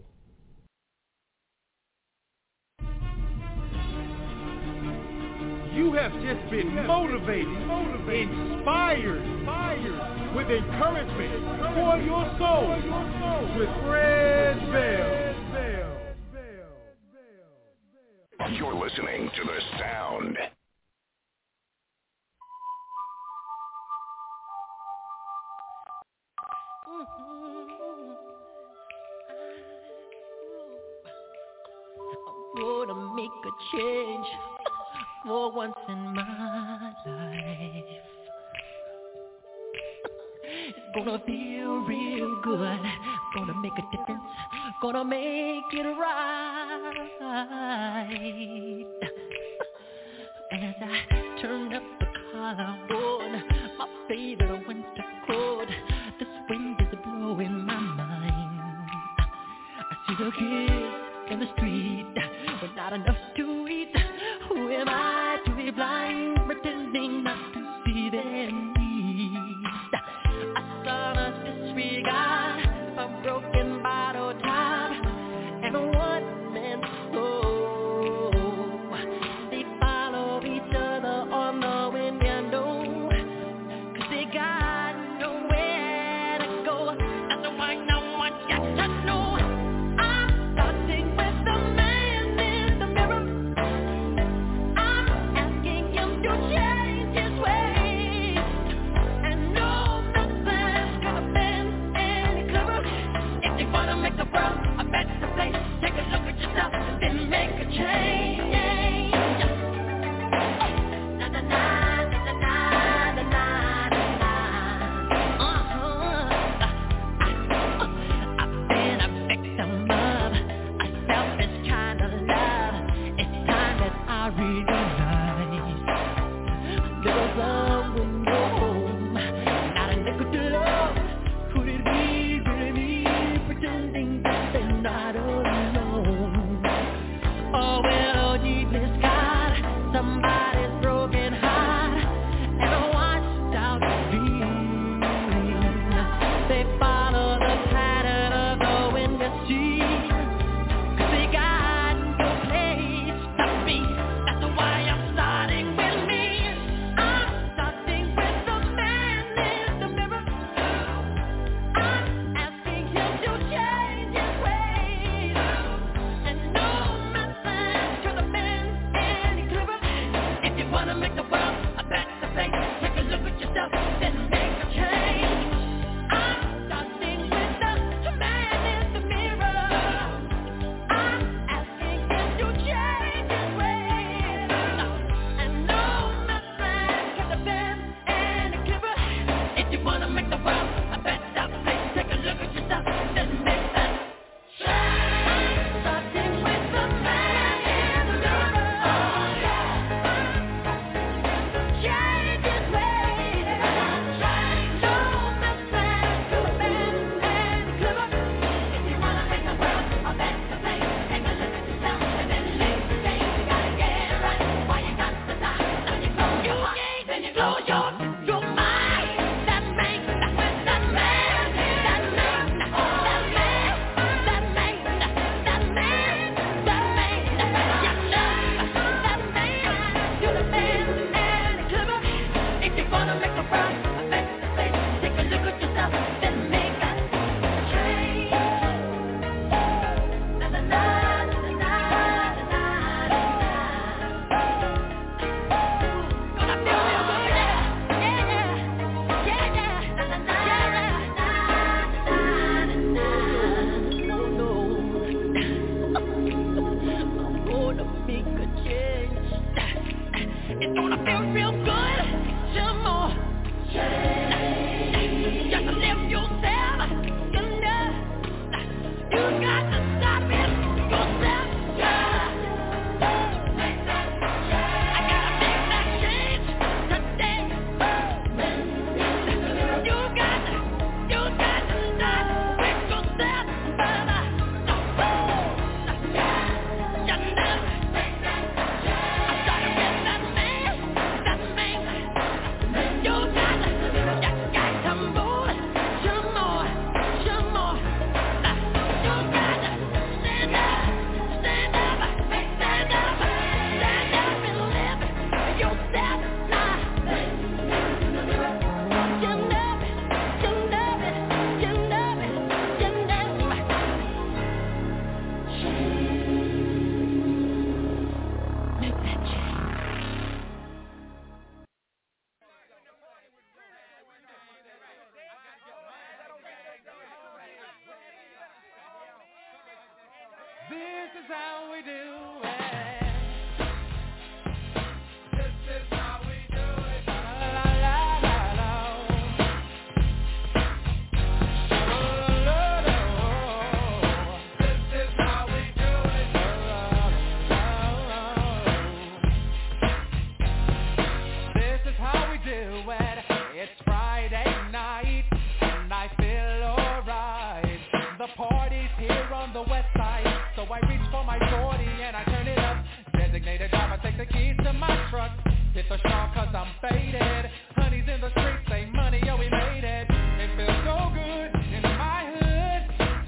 You have just been motivated, motivated, inspired, inspired with encouragement for your soul with Fred Bell. You're listening to The Sound. I'm gonna make a change for once in my life. It's gonna feel real good. Gonna make a difference. Gonna make it right. As I turn up the collar on my favorite winter coat, this wind is blowing my mind. I see the kids in the street with not enough to eat. Who am I to be blind, pretending not to see their needs? I saw us disregard a broken bottle top and a one-man show. They follow each other on the window, 'cause they got nowhere to go. That's why no one gets to know. I'm starting with the man in the mirror. I'm asking him to change his ways. And no, nothing's gonna bend any clearer. If you wanna make the world a better place, take a look at yourself, then make a change. Na na na na na na na na. Uh-huh. I've been a victim of a selfish kind of love. It's time that I realize there's love in your home, not a nickel to love. Could it be really me pretending that they're not alone? Oh well, deep is God, somebody's broken heart and a washed out dream. They follow the pattern of the wind This is how we do it. This is how we do it. La la la la. La la la. This is how we do it. La la la. This is how we do it. It's Friday night and I feel alright. The party's here on the west side. So I reach for my forty and I turn it up. Designated driver, take the keys to my truck. Hit the shop cause I'm faded. Honey's in the streets, say money, yo we made it. It feels so good in my hood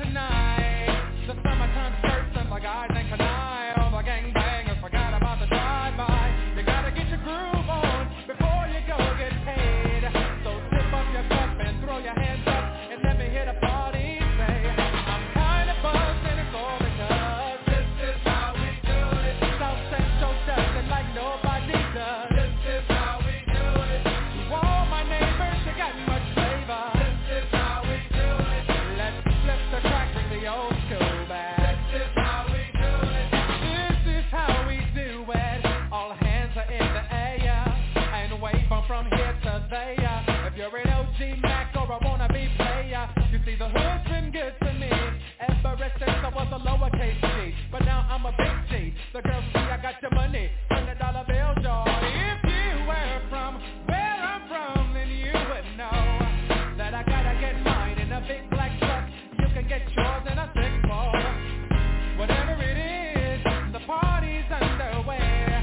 tonight. The summertime skirts and the guys ain't canine. All the gangbangers forgot about the drive-by. You gotta get your groove on before you go get paid. So tip up your cup and throw your hands up and let me hear the party say, I'm kinda buzzed and it's all because this is how we do it. South Central does it like nobody does. This is how we do it. To all my neighbors, you got much flavor. This is how we do it. Let's flip the track, bring the old school back. This is how we do it. This is how we do it. All hands are in the air and wave from from here to there. If you're an O G Mac or a wannabe player, you see the hood's been good to me ever since I was a lowercase G. But now I'm a big G. The girls see I got your money, hundred dollar bill jar. If you were from where I'm from, then you would know that I gotta get mine in a big black truck. You can get yours in a six ball. Whatever it is, the party's underway.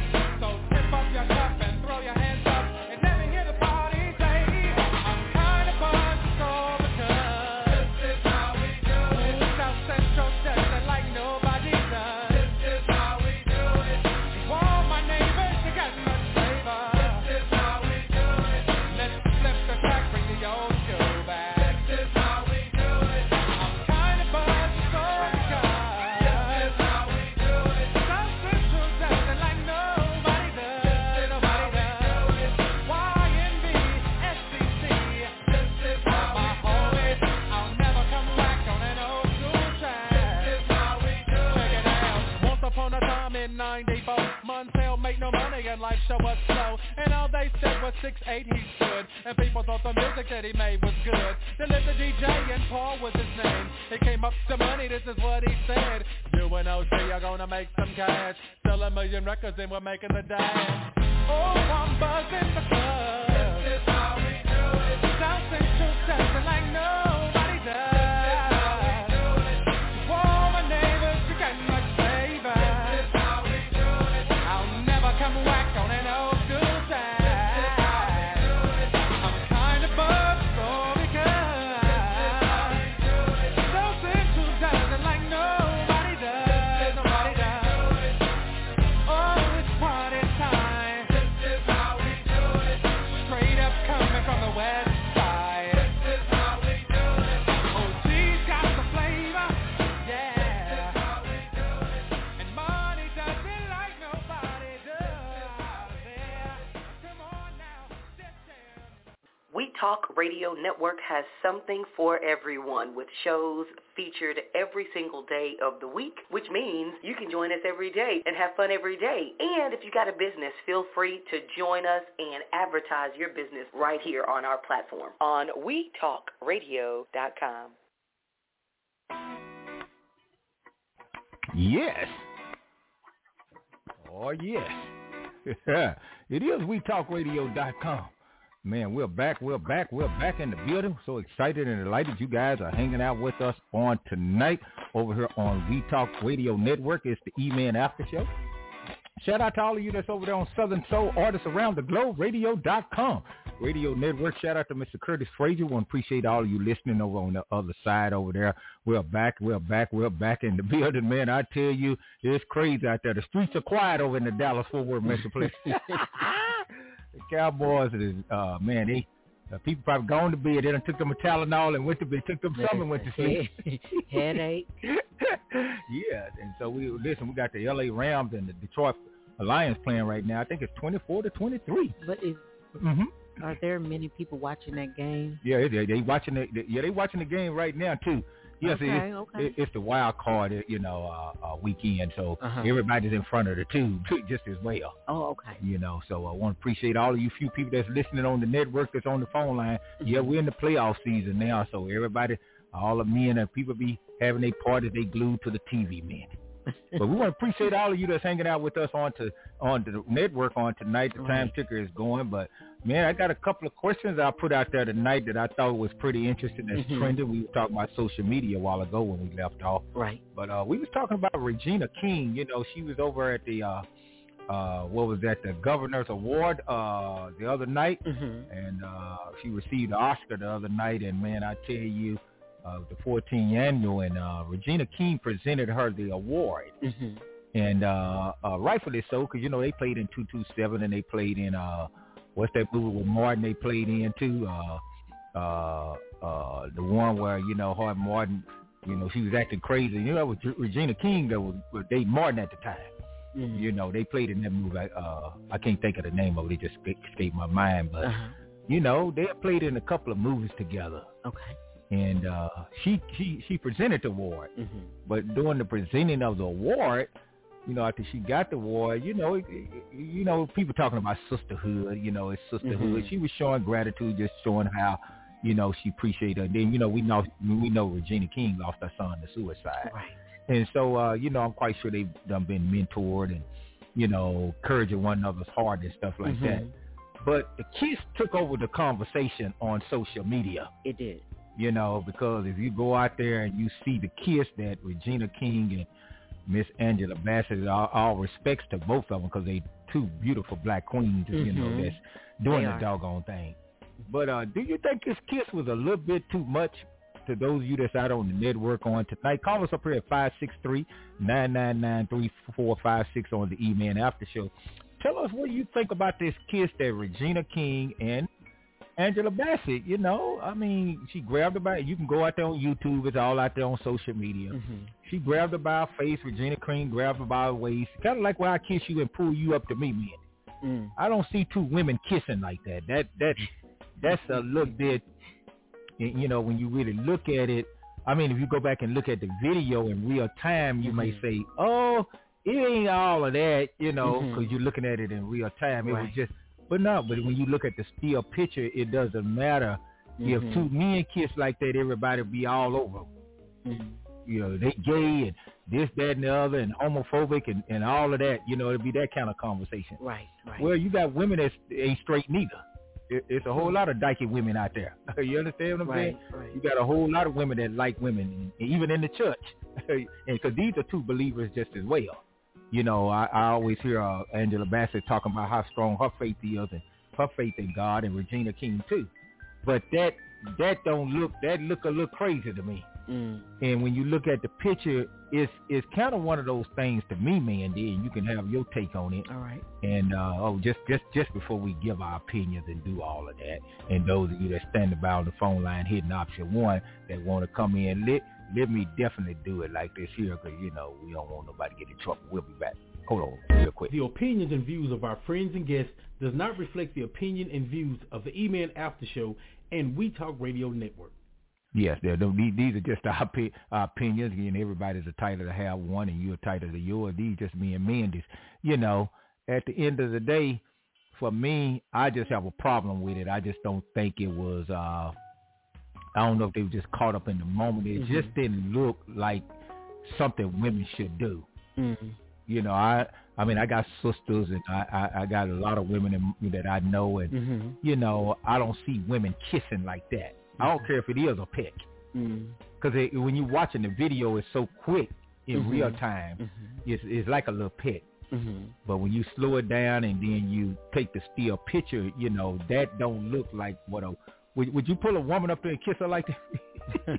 So tip up your cup and throw your hands up and let me hear the party say, I'm kinda buzzed, it's all because this is how we do it. South Central does it like nobody does. This is how we do it. To all my neighbors, you got much flavor. This is how we do it. Let's flip the track, bring the old school back. This is how we do it. I'm kinda buzzed, it's all because this is how we do it. South Central does it like nobody does. Nobody does. Y N B, S C C. This is how my homies. I'll never come back on an old school track. This is how we do it. Check it out. Once upon a time in ninety-four, Montel made no money and life show was slow. And all they said was six eight he stood. And people thought the music that he made was good. They lived the D J and Paul was his name. He came up to money, this is what he said. You and O G are gonna make some cash. Sell a million records and we're making the dash. Oh, I'm buzzing because this is how we do it. South Central does it like nobody does. This is how we do it. To all my neighbors, you got much flavor. This is how we do it. I'll never come whack on an old school track. This is how we do We Talk Radio Network has something for everyone with shows featured every single day of the week, which means you can join us every day and have fun every day. And if you got a business, feel free to join us and advertise your business right here on our platform on we talk radio dot com. Yes. Oh, yes. It is we talk radio dot com. Man, we're back, we're back, we're back in the building. So excited and delighted you guys are hanging out with us on tonight over here on We Talk Radio Network. It's the E-Man After Show. Shout out to all of you that's over there on Southern Soul Artists Around the Globe, radio dot com. Radio Network. Shout out to Mister Curtis Frazier. We appreciate all of you listening over on the other side over there. We're back. We're back. We're back in the building, man. I tell you, it's crazy out there. The streets are quiet over in the Dallas-Fort Worth Metroplex. The Cowboys, is, uh, man, they uh, people probably gone to bed. They done took them a Tylenol and went to bed. Took them some and went to sleep. Headache. Yeah, and so we listen. We got the L A Rams and the Detroit Lions playing right now. I think it's twenty-four to twenty-three. But is mm-hmm. Are there many people watching that game? Yeah, they they watching the yeah they watching the game right now too. Yes, okay, it's, okay. It, it's the wild card, you know, uh, uh, weekend. So uh-huh. everybody's in front of the tube just as well. Oh, okay. You know, so I want to appreciate all of you few people that's listening on the network that's on the phone line. Mm-hmm. Yeah, we're in the playoff season now, so everybody, all the men and people be having their parties, they glued to the T V, man. But we want to appreciate all of you that's hanging out with us on to on the network on tonight. The time ticker is going, but man, I got a couple of questions I put out there tonight that I thought was pretty interesting. That's mm-hmm. trending. We were talking about social media a while ago when we left off, right? But uh, we was talking about Regina King. You know, she was over at the uh, uh, what was that? The Governor's Award uh, the other night, mm-hmm. and uh, she received the Oscar the other night. And man, I tell you. Uh, the fourteenth annual, and uh, Regina King presented her the award, mm-hmm. and uh, uh, rightfully so, because you know they played in two two seven, and they played in uh, what's that movie with Martin? They played in too, uh, uh, uh, the one where you know Hart Martin, you know she was acting crazy. You know that was Regina King that was, was dating Martin at the time. Mm-hmm. You know they played in that movie. Uh, I can't think of the name of it; it just escaped my mind. But uh-huh. you know they played in a couple of movies together. Okay. And uh, she, she she presented the award, mm-hmm. but during the presenting of the award, you know, after she got the award, you know, it, it, you know, people talking about sisterhood, you know, it's sisterhood. Mm-hmm. She was showing gratitude, just showing how, you know, she appreciated her. Then, you know, we know we know Regina King lost her son to suicide, right? And so, uh, you know, I'm quite sure they've done been mentored and, you know, encouraging one another's heart and stuff like mm-hmm. that. But the Kiss took over the conversation on social media. It did. You know, because if you go out there and you see the kiss that Regina King and Miss Angela Bassett, all, all respects to both of them because they two beautiful black queens, mm-hmm. you know, that's doing they the are. doggone thing. But uh, do you think this kiss was a little bit too much to those of you that's out on the network on tonight? Call us up here at five six three, nine nine nine, three four five six on the E-Man After Show. Tell us what you think about this kiss that Regina King and Angela Bassett, you know, I mean, she grabbed her by, you can go out there on YouTube, it's all out there on social media. Mm-hmm. She grabbed her by her face, Regina King grabbed her by her waist, kind of like when I kiss you and pull you up to me, man. Mm. I don't see two women kissing like that. That that That's a little bit, you know, when you really look at it, I mean, if you go back and look at the video in real time, you mm-hmm. may say, oh, it ain't all of that, you know, because mm-hmm. you're looking at it in real time. It right. was just, but no, but when you look at the still picture, it doesn't matter. Mm-hmm. If two men kiss like that, everybody be all over. Mm-hmm. You know, they gay and this, that, and the other, and homophobic and, and all of that. You know, it'd be that kind of conversation. Right, right. Well, you got women that ain't straight neither. It, it's a whole lot of dykey women out there. You understand what I'm right, saying? Right. You got a whole lot of women that like women, and even in the church. And because these are two believers just as well. You know, I, I always hear uh, Angela Bassett talking about how strong her faith is and her faith in God, and Regina King too. But that that don't look that look a little crazy to me. Mm. And when you look at the picture, it's it's kind of one of those things to me, man. Then you can have your take on it. All right. And uh, oh, just just just before we give our opinions and do all of that, and those of you that stand by on the phone line hitting option one that want to come in, let let me definitely do it like this here, because you know we don't want nobody to get in trouble. We'll be back hold on real quick. The opinions and views of our friends and guests does not reflect the opinion and views of the E-Man After Show and We Talk Radio Network. Yes, they're, these are just our, our opinions, and everybody's entitled to have one, and you're entitled to yours. These just me and Mendes. You know, at the end of the day, for me, I just have a problem with it. I just don't think it was, uh, I don't know if they were just caught up in the moment. It mm-hmm. just didn't look like something women should do. Mm-hmm. You know, I I mean, I got sisters, and I, I, I got a lot of women in, that I know, and, mm-hmm. you know, I don't see women kissing like that. I don't care if it is a peck. Because mm-hmm. when you're watching the video, it's so quick in mm-hmm. real time. Mm-hmm. It's, it's like a little peck. Mm-hmm. But when you slow it down and then you take the still picture, you know, that don't look like what a... Would, would you pull a woman up there and kiss her like that?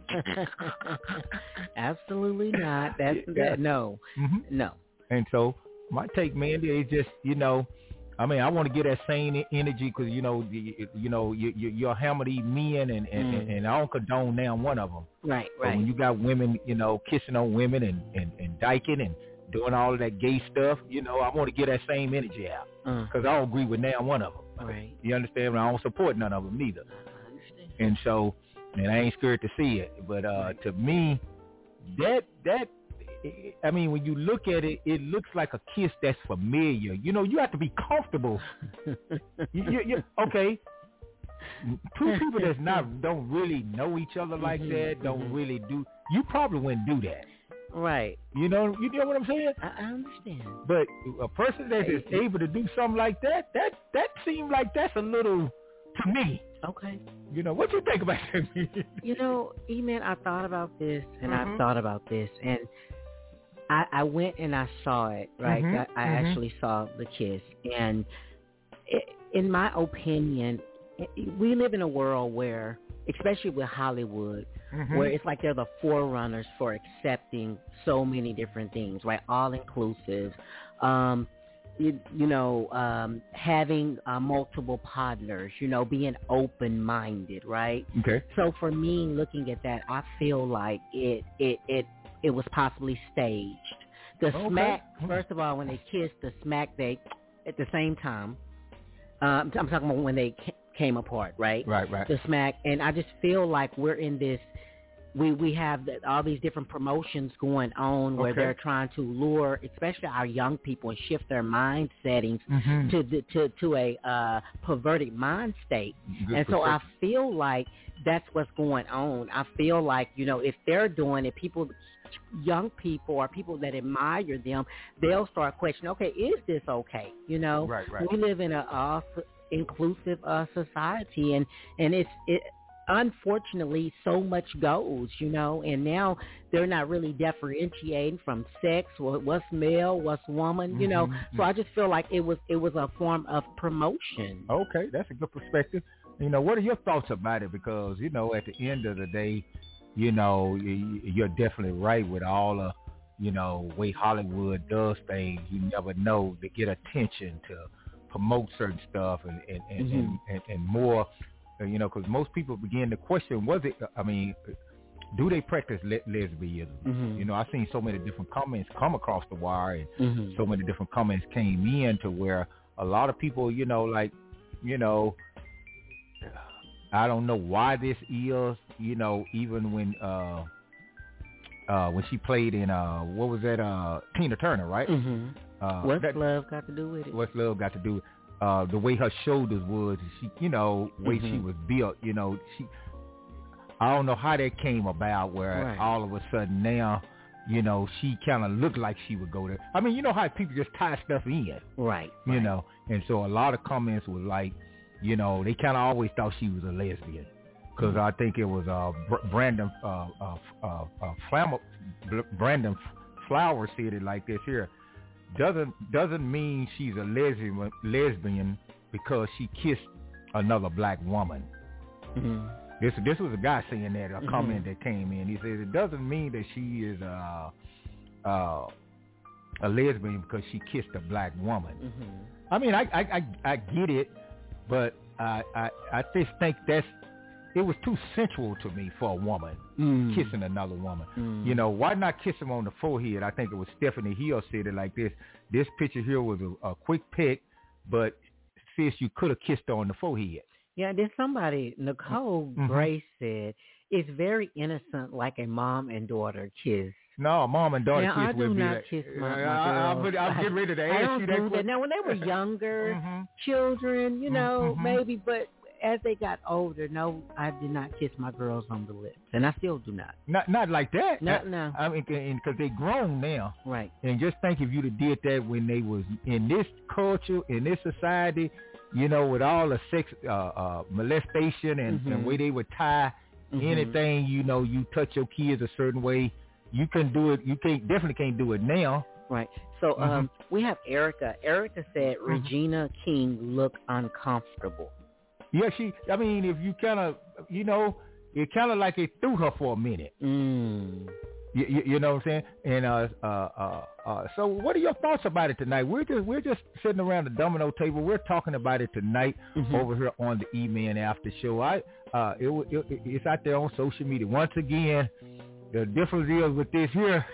Absolutely not. That's, yeah. that, no. Mm-hmm. No. And so my take, Mandy, is just, you know, I mean, I want to get that same energy because, you know, you, you know, you, you, you're hammer these men, and, and, mm. and, and I don't condone now one of them. Right, but right. when you got women, you know, kissing on women and, and, and dyking and doing all of that gay stuff, you know, I want to get that same energy out because mm. I don't agree with now one of them. Right. You understand? I don't support none of them neither. I understand. And so, and I ain't scared to see it. But uh, right. to me, that that. I mean, when you look at it, it looks like a kiss that's familiar. You know, you have to be comfortable. you, you, you, okay, two people that's not don't really know each other like mm-hmm, that, don't mm-hmm. really do. You probably wouldn't do that, right? You know, you know what I'm saying? I, I understand. But a person that is able to do something like that, that that seems like that's a little to me. Okay. You know, what you think about that? You know, E-Man, I thought about this, and mm-hmm. I thought about this, and. I, I went and I saw it, right? Mm-hmm, I, I mm-hmm. actually saw the kiss. And it, in my opinion, it, we live in a world where, especially with Hollywood, mm-hmm. where it's like they're the forerunners for accepting so many different things, right? All inclusive. Um, you, you know, um, having uh, multiple partners, you know, being open-minded, right? Okay. So for me, looking at that, I feel like it, it, it, it was possibly staged. The okay. smack, first of all, when they kissed, the smack, they, at the same time, um, I'm talking about when they came apart, right? Right, right. The smack, and I just feel like we're in this, we, we have the, all these different promotions going on where okay. they're trying to lure, especially our young people, and shift their mind settings mm-hmm. to, the, to, to a uh, perverted mind state. Good and so I feel like that's what's going on. I feel like, you know, if they're doing it, people... young people or people that admire them, they'll start questioning, okay, is this okay? You know, right, right. we live in an uh, inclusive uh, society, and, and it's it, unfortunately so much goes, you know, and now they're not really differentiating from sex, what's male, what's woman, you know. Mm-hmm. So I just feel like it was it was a form of promotion. Okay, that's a good perspective. You know, what are your thoughts about it? Because, you know, at the end of the day, you know, you're definitely right with all the, you know, way Hollywood does things. You never know to get attention to promote certain stuff and and and, mm-hmm. and, and, and more, you know, because most people begin to question, was it, I mean, do they practice le- lesbianism? Mm-hmm. You know, I've seen so many different comments come across the wire, and mm-hmm. so many different comments came in to where a lot of people, you know, like, you know, I don't know why this is, you know, even when uh, uh, when she played in, uh, what was that, uh, Tina Turner, right? Mm-hmm. Uh, what's that, love got to do with it? What's love got to do with uh, the way her shoulders was, she, you know, the way mm-hmm. she was built, you know, she, I don't know how that came about where right. all of a sudden now, you know, she kind of looked like she would go there. I mean, you know how people just tie stuff in. Right. You right. know, and so a lot of comments was like, you know, they kind of always thought she was a lesbian. Because I think it was uh, Brandon uh, uh, uh, uh, Flam- Brandon Flowers said it like this here. Doesn't doesn't mean she's a lesbian lesbian because she kissed another black woman. Mm-hmm. This this was a guy saying that, a mm-hmm. comment that came in. He says it doesn't mean that she is uh, uh, a lesbian because she kissed a black woman. Mm-hmm. I mean, I, I I I get it, but I I I just think that's it was too sensual to me for a woman mm. kissing another woman. Mm. You know, why not kiss him on the forehead? I think it was Stephanie Hill said it like this. This picture here was a, a quick pick, but sis, you could have kissed her on the forehead. Yeah, then somebody, Nicole mm-hmm. Grace said, it's very innocent like a mom and daughter kiss. No, mom and daughter now, kiss I do would be not like, kiss my, my I, girls. I, I'm getting ready to ask you that question. That. Now, when they were younger, mm-hmm. children, you know, mm-hmm. maybe, but as they got older, no, I did not kiss my girls on the lips, and I still do not. Not not like that. No, I, no. I mean, because they grown now. Right. And just think if you'd have did that when they was in this culture, in this society, you know, with all the sex uh, uh, molestation and, mm-hmm. and way they would tie mm-hmm. anything, you know, you touch your kids a certain way, you can do it. You can't definitely can't do it now. Right. So mm-hmm. um, we have Erica. Erica said mm-hmm. Regina King looked uncomfortable. Yeah, she, I mean, if you kind of, you know, it kind of like it threw her for a minute. Mm. You, you, you know what I'm saying? And uh, uh, uh, uh, so what are your thoughts about it tonight? We're just we're just sitting around the domino table. We're talking about it tonight mm-hmm. over here on the E-Man After Show. I uh, it, it, it's out there on social media. Once again, the difference is with this here,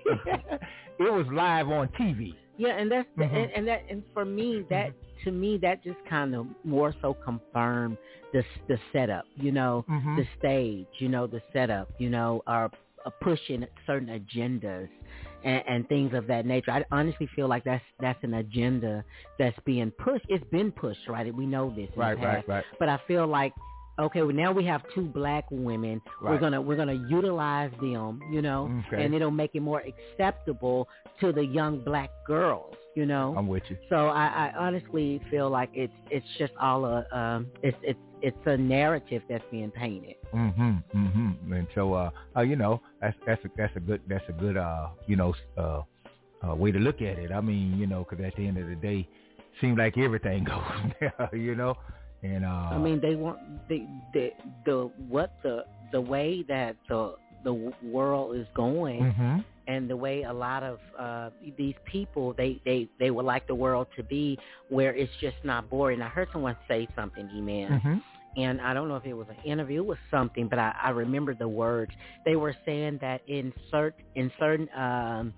it was live on T V. Yeah, and that's the, mm-hmm. and, and that and for me that to me that just kind of more so confirmed the the setup, you know, mm-hmm. the stage, you know, the setup, you know, are uh, pushing certain agendas and, and things of that nature. I honestly feel like that's that's an agenda that's being pushed. It's been pushed, right? We know this, in right, the past. right, right. But I feel like, okay, well now we have two black women. Right. We're gonna we're gonna utilize them, you know, okay. and it'll make it more acceptable to the young black girls, you know. I'm with you. So I, I honestly feel like it's it's just all a um it's it's it's a narrative that's being painted. Mhm, mhm. And so uh, uh you know that's that's a, that's a good that's a good uh you know uh, uh way to look at it. I mean, you know, because at the end of the day, seems like everything goes there, you know. And uh, I mean, they want the the the what the the way that the the world is going, mm-hmm. and the way a lot of uh, these people they, they they would like the world to be, where it's just not boring. I heard someone say something, E-Man, mm-hmm. and I don't know if it was an interview or something, but I, I remember the words. They were saying that in cert in certain um,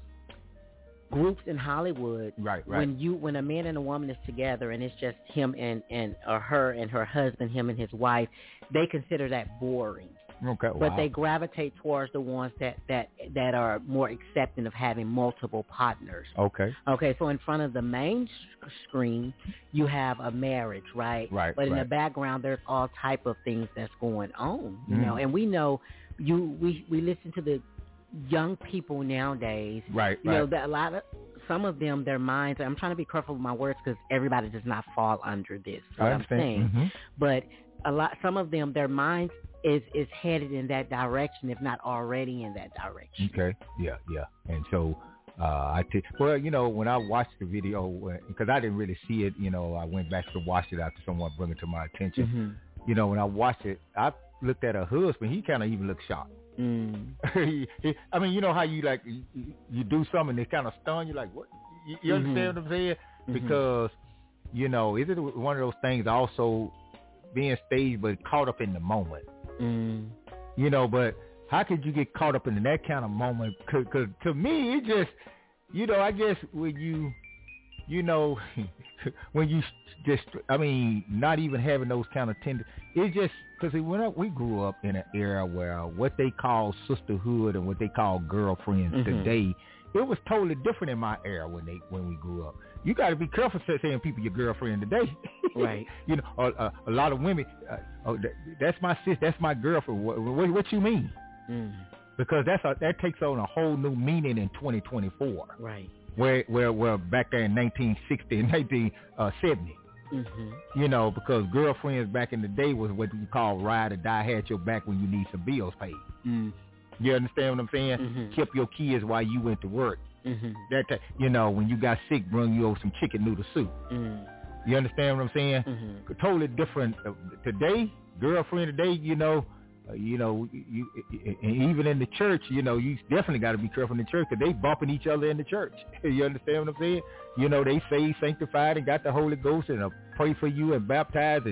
groups in Hollywood, right, right. when you when a man and a woman is together and it's just him and, and or her and her husband, him and his wife, they consider that boring. Okay, but wow. they gravitate towards the ones that, that, that are more accepting of having multiple partners. Okay. Okay, so in front of the main sh- screen, you have a marriage, right? Right. But in right. the background, there's all type of things that's going on, you mm. know. And we know you we, we listen to the young people nowadays. Right. You right. know that a lot of some of them, their minds. I'm trying to be careful with my words because everybody does not fall under this. What I I'm understand. saying, mm-hmm. but a lot, some of them, their minds is is headed in that direction, if not already in that direction. Okay. Yeah. Yeah. And so. Uh, I t- well, you know, when I watched the video, because I didn't really see it, you know, I went back to watch it after someone brought it to my attention. Mm-hmm. You know, when I watched it, I looked at her husband. He kind of even looked shocked. Mm. he, he, I mean, you know how you like you, you do something, they kind of stun you, like what? You, you mm-hmm. understand what I'm saying? Mm-hmm. Because you know, is it one of those things also being staged but caught up in the moment? Mm. You know, but. How could you get caught up in that kind of moment? Because to me, it just, you know, I guess when you, you know, when you just, I mean, not even having those kind of tender, it just, because when I, we grew up in an era where what they call sisterhood and what they call girlfriends mm-hmm. today, it was totally different in my era when they when we grew up. You got to be careful saying people your girlfriend today. Right. You know, a, a, a lot of women, uh, oh, that, that's my sis, that's my girlfriend. What, what, what you mean? Mm. Because that's a, that takes on a whole new meaning in twenty twenty-four. Right. Where where where back there in nineteen sixty and nineteen seventy. Mm-hmm. You know, because girlfriends back in the day was what you call ride or die, had your back when you need some bills paid. Mm. You understand what I'm saying? Mm-hmm. Kept your kids while you went to work. Mm-hmm. That t- you know, when you got sick, brung you over some chicken noodle soup. Mm. You understand what I'm saying? Mm-hmm. Totally different. Uh, today, girlfriend today, you know, uh, you know, you, you, and even in the church, you know, you definitely got to be careful in the church because they bumping each other in the church. You understand what I'm saying? You know, they say sanctified and got the Holy Ghost and uh, pray for you and baptize and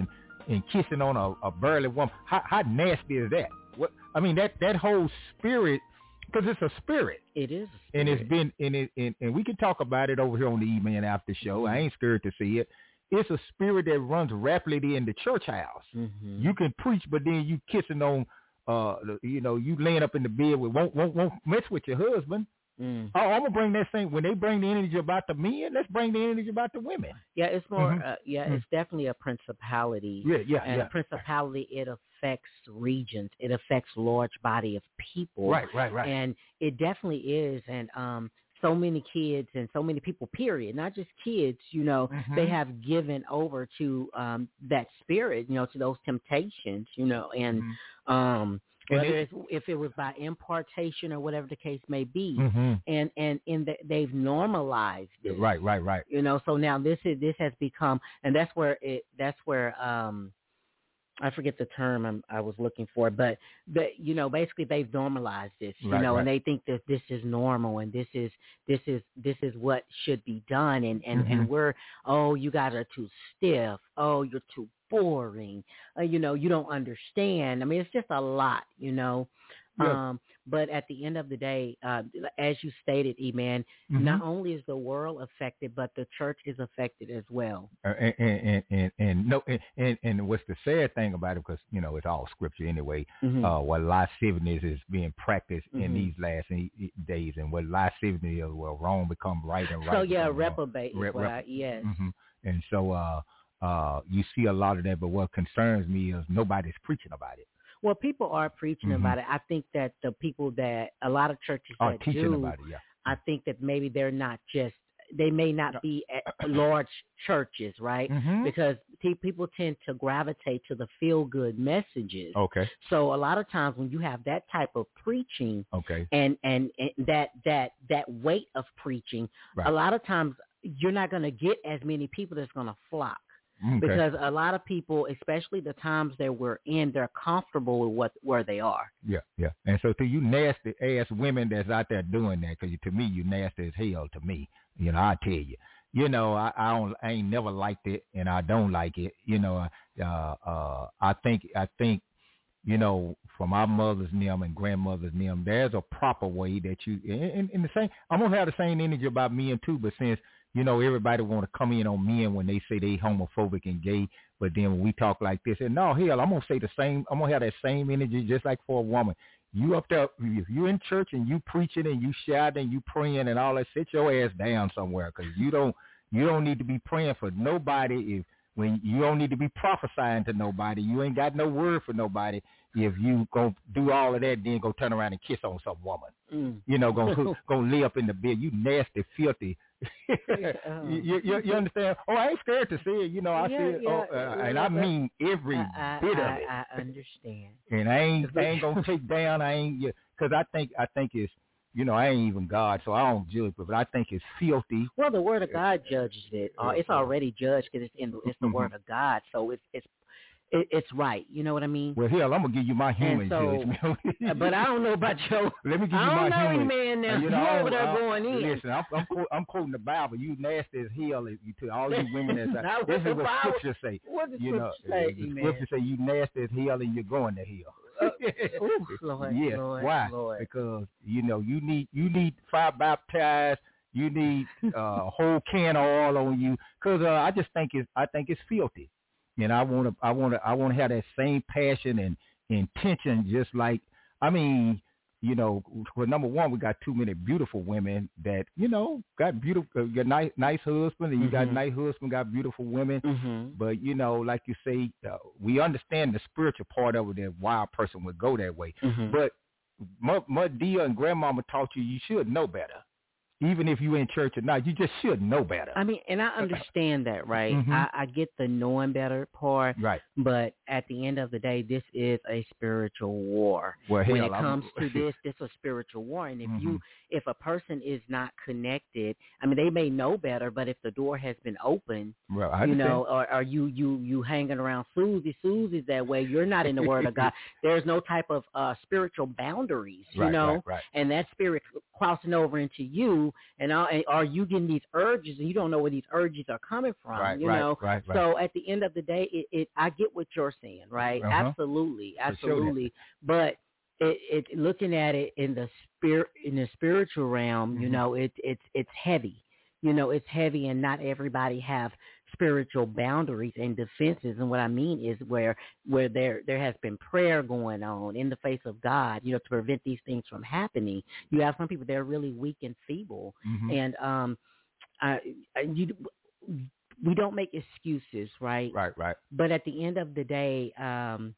and kissing on a, a burly woman. How, how nasty is that? What I mean, that, that whole spirit, because it's a spirit. It is a spirit. And it's been, and, it, and, and we can talk about it over here on the E-Man After Show. I ain't scared to see it. It's a spirit that runs rapidly in the church house. Mm-hmm. You can preach, but then you kissing on, uh, you know, you laying up in the bed with won't won't, won't mess with your husband. Mm. Oh, I'm gonna bring that same. When they bring the energy about the men, let's bring the energy about the women. Yeah, it's more. Mm-hmm. Uh, yeah, mm-hmm. it's definitely a principality. Yeah, yeah, and yeah. a principality, it affects regions. It affects large body of people. Right, right, right. And it definitely is. And um, so many kids and so many people, period, not just kids. You know, mm-hmm. they have given over to um that spirit. You know, to those temptations. You know, and mm-hmm. um. And Whether they, it's, if it was by impartation or whatever the case may be, mm-hmm. and and in the, they've normalized it. Right, right, right. You know, so now this is this has become, and that's where it that's where um, I forget the term I'm, I was looking for, but the you know basically they've normalized this, you right, know, right. and they think that this is normal and this is this is this is what should be done, and and, mm-hmm. and we're oh you guys are too stiff, oh you're too boring, uh, you know, you don't understand. I mean, it's just a lot, you know. Yeah. Um, but at the end of the day, uh, as you stated, E-Man, mm-hmm. not only is the world affected, but the church is affected as well. Uh, and, and, and, and no, and, and, and what's the sad thing about it, because, you know, it's all scripture anyway, mm-hmm. uh, what lasciviousness is being practiced mm-hmm. in these last days, and what lasciviousness is, well, wrong become right and right. So, yeah, reprobate. Rep, what rep, I, yes. Mm-hmm. And so uh, uh, you see a lot of that, but what concerns me is nobody's preaching about it. Well, people are preaching mm-hmm. about it. I think that the people that a lot of churches are that teaching do, about it, yeah. I think that maybe they're not just, they may not be at large churches, right? Mm-hmm. Because t- people tend to gravitate to the feel-good messages. Okay. So a lot of times when you have that type of preaching, okay, and and, and that that that weight of preaching, right. a lot of times you're not going to get as many people that's going to flock. Okay. Because a lot of people, especially the times that we're in, they're comfortable with what where they are. Yeah, yeah. And so to you nasty ass women that's out there doing that, because to me you nasty as hell. To me, you know, I tell you, you know, I, I don't, I ain't never liked it, and I don't like it. You know, uh, uh, I think, I think, you know, from our mothers and them and grandmothers and them, there's a proper way that you, and, and the same. I'm gonna have the same energy about men too, but since you know, everybody want to come in on men when they say they homophobic and gay, but then when we talk like this, and no, hell, I'm going to say the same, I'm going to have that same energy just like for a woman. You up there, if you're in church and you preaching and you shouting and you praying and all that, sit your ass down somewhere, because you don't, you don't need to be praying for nobody if, when you don't need to be prophesying to nobody. You ain't got no word for nobody if you go do all of that, then go turn around and kiss on some woman. Mm. You know, go go lay up in the bed. You nasty, filthy. you, you, you understand? Oh, I ain't scared to say it. You know, I yeah, say it, yeah, oh, uh, yeah, and I mean every I, I, bit of I, it. I understand. And I ain't, I ain't gonna take down. I ain't, because I think, I think it's, you know, I ain't even God, so I don't judge, but I think it's filthy. Well, the Word of God judges it. Uh, it's already judged because it's in the, it's the mm-hmm. Word of God, so it's it's it, it's right. You know what I mean? Well, hell, I'm gonna give you my human so, judgment. But I don't know about your. Let me give you I don't my know, human. man. Now you know, you over there I'm, going in. Listen, I'm I'm, quote, I'm quoting the Bible. You nasty as hell. If you to all you women that's Now, this is what Bible, Scripture say. What does you know, Scripture say, the man? Scripture say you nasty as hell and you're going to hell. Uh, ooh, Lord, yes. Lord, Why? Lord. Because you know you need you need fire baptized. You need uh, a whole can of oil on you. Because uh, I just think it's I think it's filthy. And I want to, I want to, I want to have that same passion and intention, just like, I mean, you know, well, number one, we got too many beautiful women that, you know, got beautiful, uh, got nice, nice husband, and you mm-hmm. got nice husband, got beautiful women. Mm-hmm. But, you know, like you say, uh, we understand the spiritual part of it, that why a person would go that way. Mm-hmm. But my, my dear and grandmama taught you, you should know better. Even if you're in church or not, you just should know better. I mean, and I understand that, right? Mm-hmm. I, I get the knowing better part. Right. But at the end of the day, this is a spiritual war. Well, when hell, it comes I'm... to this, this is a spiritual war. And if mm-hmm. you, if a person is not connected, I mean, they may know better, but if the door has been opened, well, I you know, or are you, you, you hanging around Susie, Susie's that way, you're not in the Word of God. There's no type of uh, spiritual boundaries, you right, know, right, right. and that spirit crossing over into you, you, and, all, and are you getting these urges, and you don't know where these urges are coming from, right, you right, know? Right, right. So at the end of the day, it, it I get what you're saying, right? Uh-huh. Absolutely, absolutely. But it, it looking at it in the spirit, in the spiritual realm, mm-hmm. you know, it, it's it's heavy. You know, it's heavy, and not everybody have spiritual boundaries and defenses. And what I mean is where where there there has been prayer going on in the face of God, you know, to prevent these things from happening. You have some people that are really weak and feeble, mm-hmm. and um, I, you, we don't make excuses, right? Right, right. But at the end of the day, um,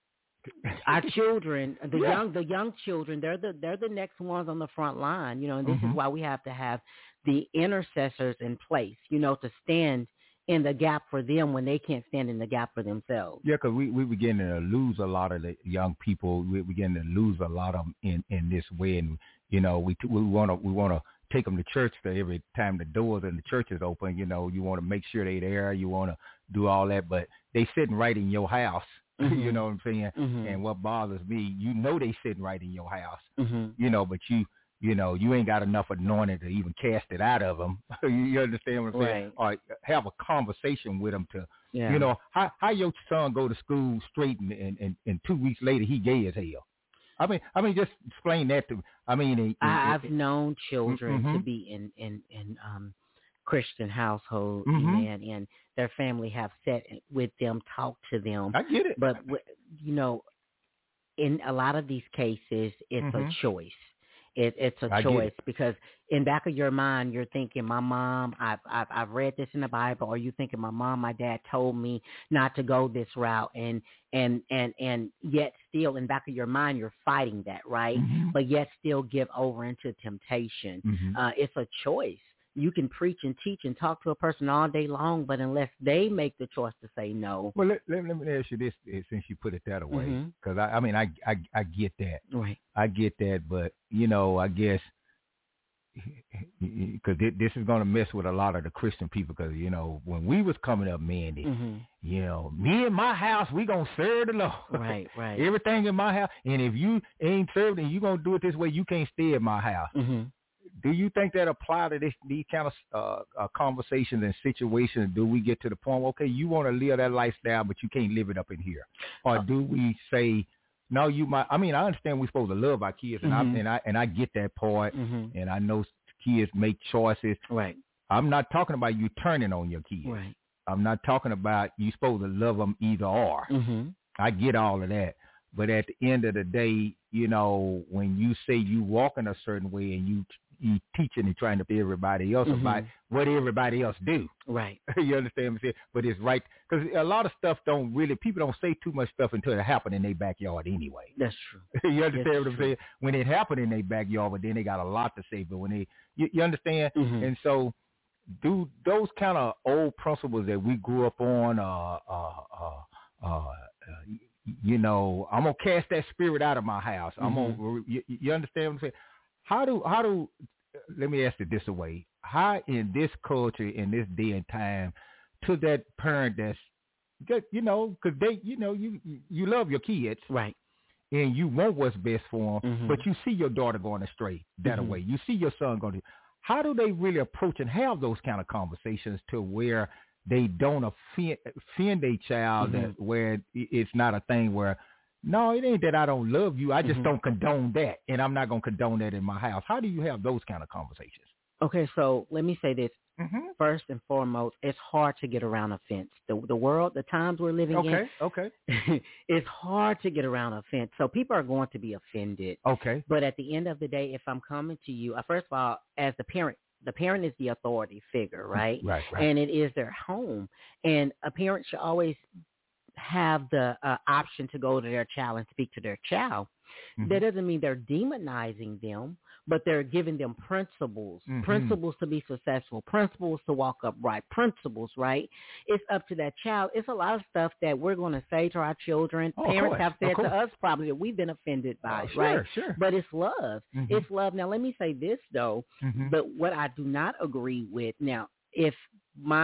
our children, the yeah. young, the young children, they're the they're the next ones on the front line, you know, and this mm-hmm. is why we have to have the intercessors in place, you know, to stand in the gap for them when they can't stand in the gap for themselves. Yeah, because we we begin to lose a lot of the young people. We begin to lose a lot of them in, in this way, and you know, we we want to we want to take them to church to every time the doors in the church is open. You know, you want to make sure they're there. You want to do all that, but they sitting right in your house. Mm-hmm. You know what I'm saying? Mm-hmm. And what bothers me, you know, they sitting right in your house. Mm-hmm. You know, but you. You know, you ain't got enough anointing to even cast it out of them. You understand what I'm saying? Right. Or have a conversation with them to, yeah. you know, how how your son go to school straight and, and, and, and two weeks later he gay as hell. I mean, I mean, just explain that to. I mean, it, I, I've it, known children mm-hmm. to be in in in um, Christian household, mm-hmm. and and their family have sat with them, talked to them. I get it, but you know, in a lot of these cases, it's mm-hmm. a choice. It, it's a I choice because in back of your mind, you're thinking, my mom, I've, I've, I've read this in the Bible, or you thinking my mom, my dad told me not to go this route. And, and, and, and yet still in back of your mind, you're fighting that, right? Mm-hmm. But yet still give over into temptation. Mm-hmm. Uh, it's a choice. You can preach and teach and talk to a person all day long, but unless they make the choice to say no. Well, let, let, let me ask you this, since you put it that way, because mm-hmm. I, I mean, I, I, I get that. Right. I get that, but, you know, I guess, because this is going to mess with a lot of the Christian people, because, you know, when we was coming up, Mandy, mm-hmm. you know, me and my house, we going to serve the Lord. Right, right. Everything in my house, and if you ain't serving and you going to do it this way, you can't stay in my house. Mm-hmm. Do you think that apply to this, these kind of uh, uh, conversations and situations? Do we get to the point, okay, you want to live that lifestyle, but you can't live it up in here? Or do we say, no, you might, I mean, I understand we're supposed to love our kids, and, mm-hmm. I, and, I, and I get that part, mm-hmm. and I know kids make choices. Right. I'm not talking about you turning on your kids. Right. I'm not talking about you supposed to love them either or. Mm-hmm. I get all of that. But at the end of the day, you know, when you say you walk in a certain way and you you teaching and trying to be everybody else mm-hmm. about what everybody else do. Right. You understand what I'm saying? But it's right, because a lot of stuff don't really, people don't say too much stuff until it happen in their backyard anyway. That's true. You understand That's what I'm true. saying? When it happened in their backyard, but then they got a lot to say. But when they, you, you understand? Mm-hmm. And so do those kind of old principles that we grew up on, uh, uh, uh, uh, uh you know, I'm going to cast that spirit out of my house. I'm mm-hmm. going to, you, you understand what I'm saying? How do, how do, let me ask it this way. How in this culture, in this day and time, to that parent that's, that, you know, because they, you know, you you love your kids. Right. And you want what's best for them, mm-hmm. but you see your daughter going astray that mm-hmm. way. You see your son going to, how do they really approach and have those kind of conversations to where they don't offend, offend a child, mm-hmm. that where it's not a thing where, no, it ain't that I don't love you. I just mm-hmm. don't condone that, and I'm not going to condone that in my house. How do you have those kind of conversations? Okay, so let me say this. Mm-hmm. First and foremost, it's hard to get around offense. The the world, the times we're living okay, in, okay, it's hard to get around offense. So people are going to be offended. Okay. But at the end of the day, if I'm coming to you, uh, first of all, as the parent, the parent is the authority figure, right? Right, right. And it is their home. And a parent should always have the uh, option to go to their child and speak to their child. Mm-hmm. That doesn't mean they're demonizing them, but they're giving them principles, mm-hmm. principles to be successful, principles to walk upright, principles, right? It's up to that child. It's a lot of stuff that we're going to say to our children. Oh, Parents have said to course. us probably that we've been offended by, oh, sure, right? Sure. But it's love. Mm-hmm. It's love. Now, let me say this, though, mm-hmm. but what I do not agree with, now, if my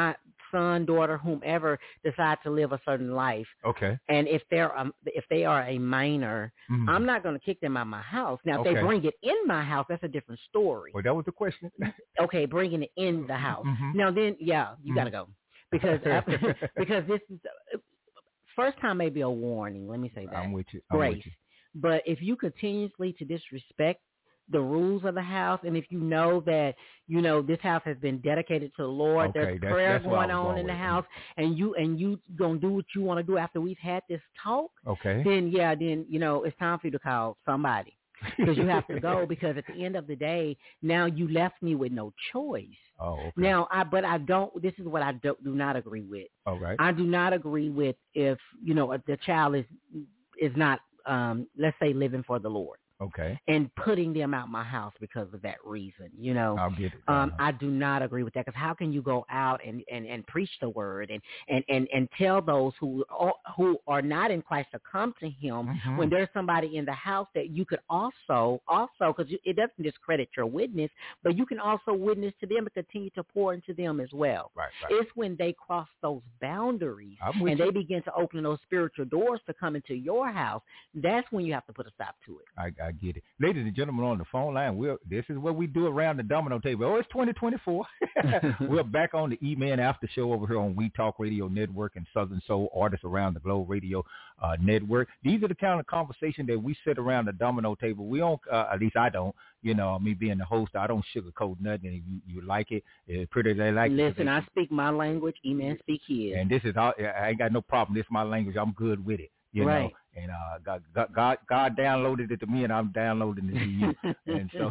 son, daughter, whomever decide to live a certain life. Okay. And if they're um, if they are a minor, mm-hmm. I'm not going to kick them out of my house. Now, if okay. they bring it in my house, that's a different story. Well, that was the question. Okay, bringing it in the house. Mm-hmm. Now, then, yeah, you mm-hmm. got to go because after, because this is uh, first time may be a warning. Let me say that. I'm with you. I'm Grace. with you. But if you continuously to disrespect the rules of the house, and if you know that, you know, this house has been dedicated to the Lord, okay, there's that's, prayer that's going on going in the with. house, and you and you gonna do what you want to do after we've had this talk, okay, then yeah, then, you know, it's time for you to call somebody because you have to go, because at the end of the day, now you left me with no choice. Oh, okay. Now, I but I don't, this is what I do, do not agree with. All right. I do not agree with if, you know, if the child is is not, um, let's say, living for the Lord. Okay. And putting them out my house because of that reason, you know. I'll get it. Um, I do not agree with that, because how can you go out and, and, and preach the word and, and, and, and tell those who are, who are not in Christ to come to him mm-hmm. when there's somebody in the house that you could also, also, because it doesn't discredit your witness, but you can also witness to them and continue to pour into them as well. Right, right. It's when they cross those boundaries and you. they begin to open those spiritual doors to come into your house. That's when you have to put a stop to it. I, I get it. Ladies and gentlemen on the phone line, we're, this is what we do around the domino table. Oh, it's twenty twenty-four. We're back on the E-Man After Show over here on We Talk Radio Network and Southern Soul Artists Around the Globe Radio uh, Network. These are the kind of conversation that we sit around the domino table. We don't, uh, at least I don't, you know, me being the host, I don't sugarcoat nothing. If you, you like it, it's pretty, they like Listen, it. Listen, I speak my language, E-Man speak his. And this is, all, I ain't got no problem. This is my language. I'm good with it. You right. know, and uh, God, God, God downloaded it to me, and I'm downloading it to you. And so,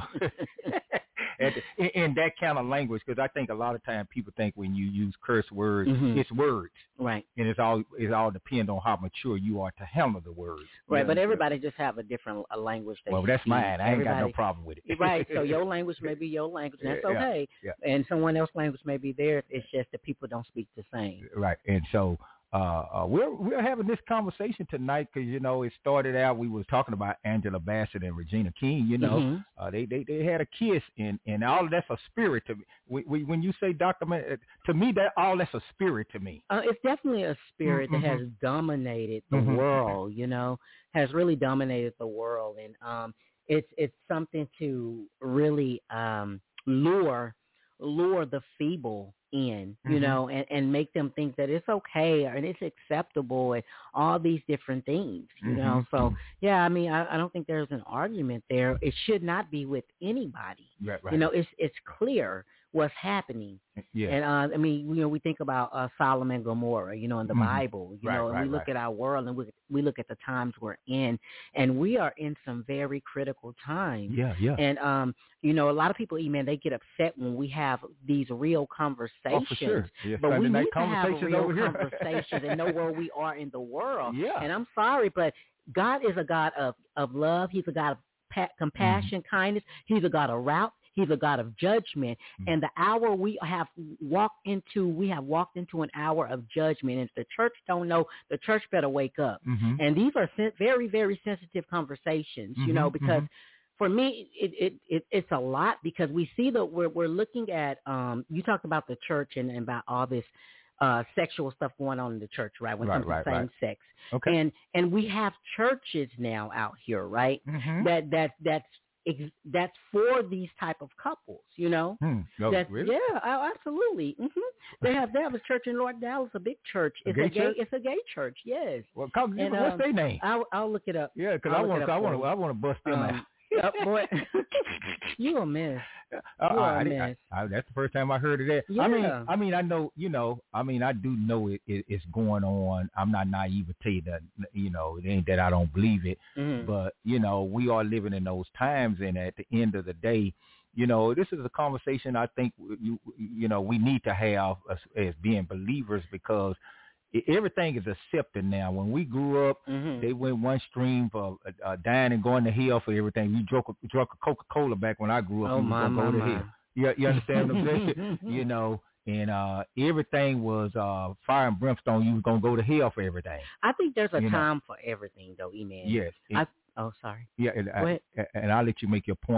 at the, in, in that kind of language, because I think a lot of times people think when you use curse words, mm-hmm. it's words, right? And it's all it all depends on how mature you are to handle the words, right? You but know? everybody just have a different a language. They well, that's speak. mine. I ain't everybody, got no problem with it. Right. So your language may be your language, and that's yeah, okay. Yeah. And someone else's language may be theirs. It's just that people don't speak the same. Right. And so. Uh, uh, we're we're having this conversation tonight because, you know, it started out, we was talking about Angela Bassett and Regina King. You know, mm-hmm. uh, they, they they had a kiss, and, and all that's a spirit to me. We, we, when you say Doctor Man, to me, that all that's a spirit to me. Uh, it's definitely a spirit mm-hmm. that has dominated the mm-hmm. world. You know, has really dominated the world, and um, it's it's something to really um, lure lure the feeble in, you mm-hmm. know, and, and make them think that it's okay and it's acceptable and all these different things, you mm-hmm. know. So, yeah, I mean, I, I don't think there's an argument there. It should not be with anybody. Right, right. You know, it's it's clear what's happening. Yeah. And, uh, I mean, you know, we think about uh, Sodom and Gomorrah, you know, in the mm-hmm. Bible, you right, know, and right, we look right. at our world and we, we look at the times we're in, and we are in some very critical times. Yeah, yeah. And, um, you know, a lot of people, man, they get upset when we have these real conversations. Oh, for sure. Yeah, but we need to have real over here. conversations and know where we are in the world. Yeah. And I'm sorry, but God is a God of, of love. He's a God of pa- compassion, mm-hmm. kindness. He's a God of route. He's a God of judgment. Mm-hmm. And the hour we have walked into, we have walked into an hour of judgment. And if the church don't know, the church better wake up. Mm-hmm. And these are sen- very, very sensitive conversations, mm-hmm. you know, because mm-hmm. for me, it, it, it it's a lot, because we see that we're, we're looking at, um, you talked about the church and, and about all this uh, sexual stuff going on in the church, right? When it comes right, to same right. sex. Okay. And, and we have churches now out here, right? Mm-hmm. That, that, that's, that's for these type of couples, you know. Hmm. Oh, that's, really? Yeah, oh, absolutely. Mm-hmm. They have they have a church in North Dallas, a big church. A It's gay a gay church? it's a gay church. Yes. Well, call, And, what's um, their name? I'll I'll look it up. Yeah, because I'll I look want it to up I want for to you. I want to bust them Um, out. Yep, boy. You a mess. Uh, You are I, a I, mess. I, that's the first time I heard of that. Yeah. I mean, I mean, I know, you know, I mean, I do know it, it it's going on. I'm not naive to tell you that, you know, it ain't that I don't believe it, Mhm. but you know, we are living in those times, and at the end of the day, you know, this is a conversation I think you you know we need to have as, as being believers, because everything is accepted now. When we grew up, Mhm. they went one stream for uh, uh, dying and going to hell for everything. We drunk, drunk a Coca-Cola back when I grew up. Oh, we was my, gonna go my, to my. hell. You, you understand what I'm saying? You know, and uh, everything was uh, fire and brimstone. You was going to go to hell for everything. I think there's a You know. time for everything, though, E-Man. Yes. I, oh, sorry. Yeah, and, Go ahead. I, and I'll let you make your point.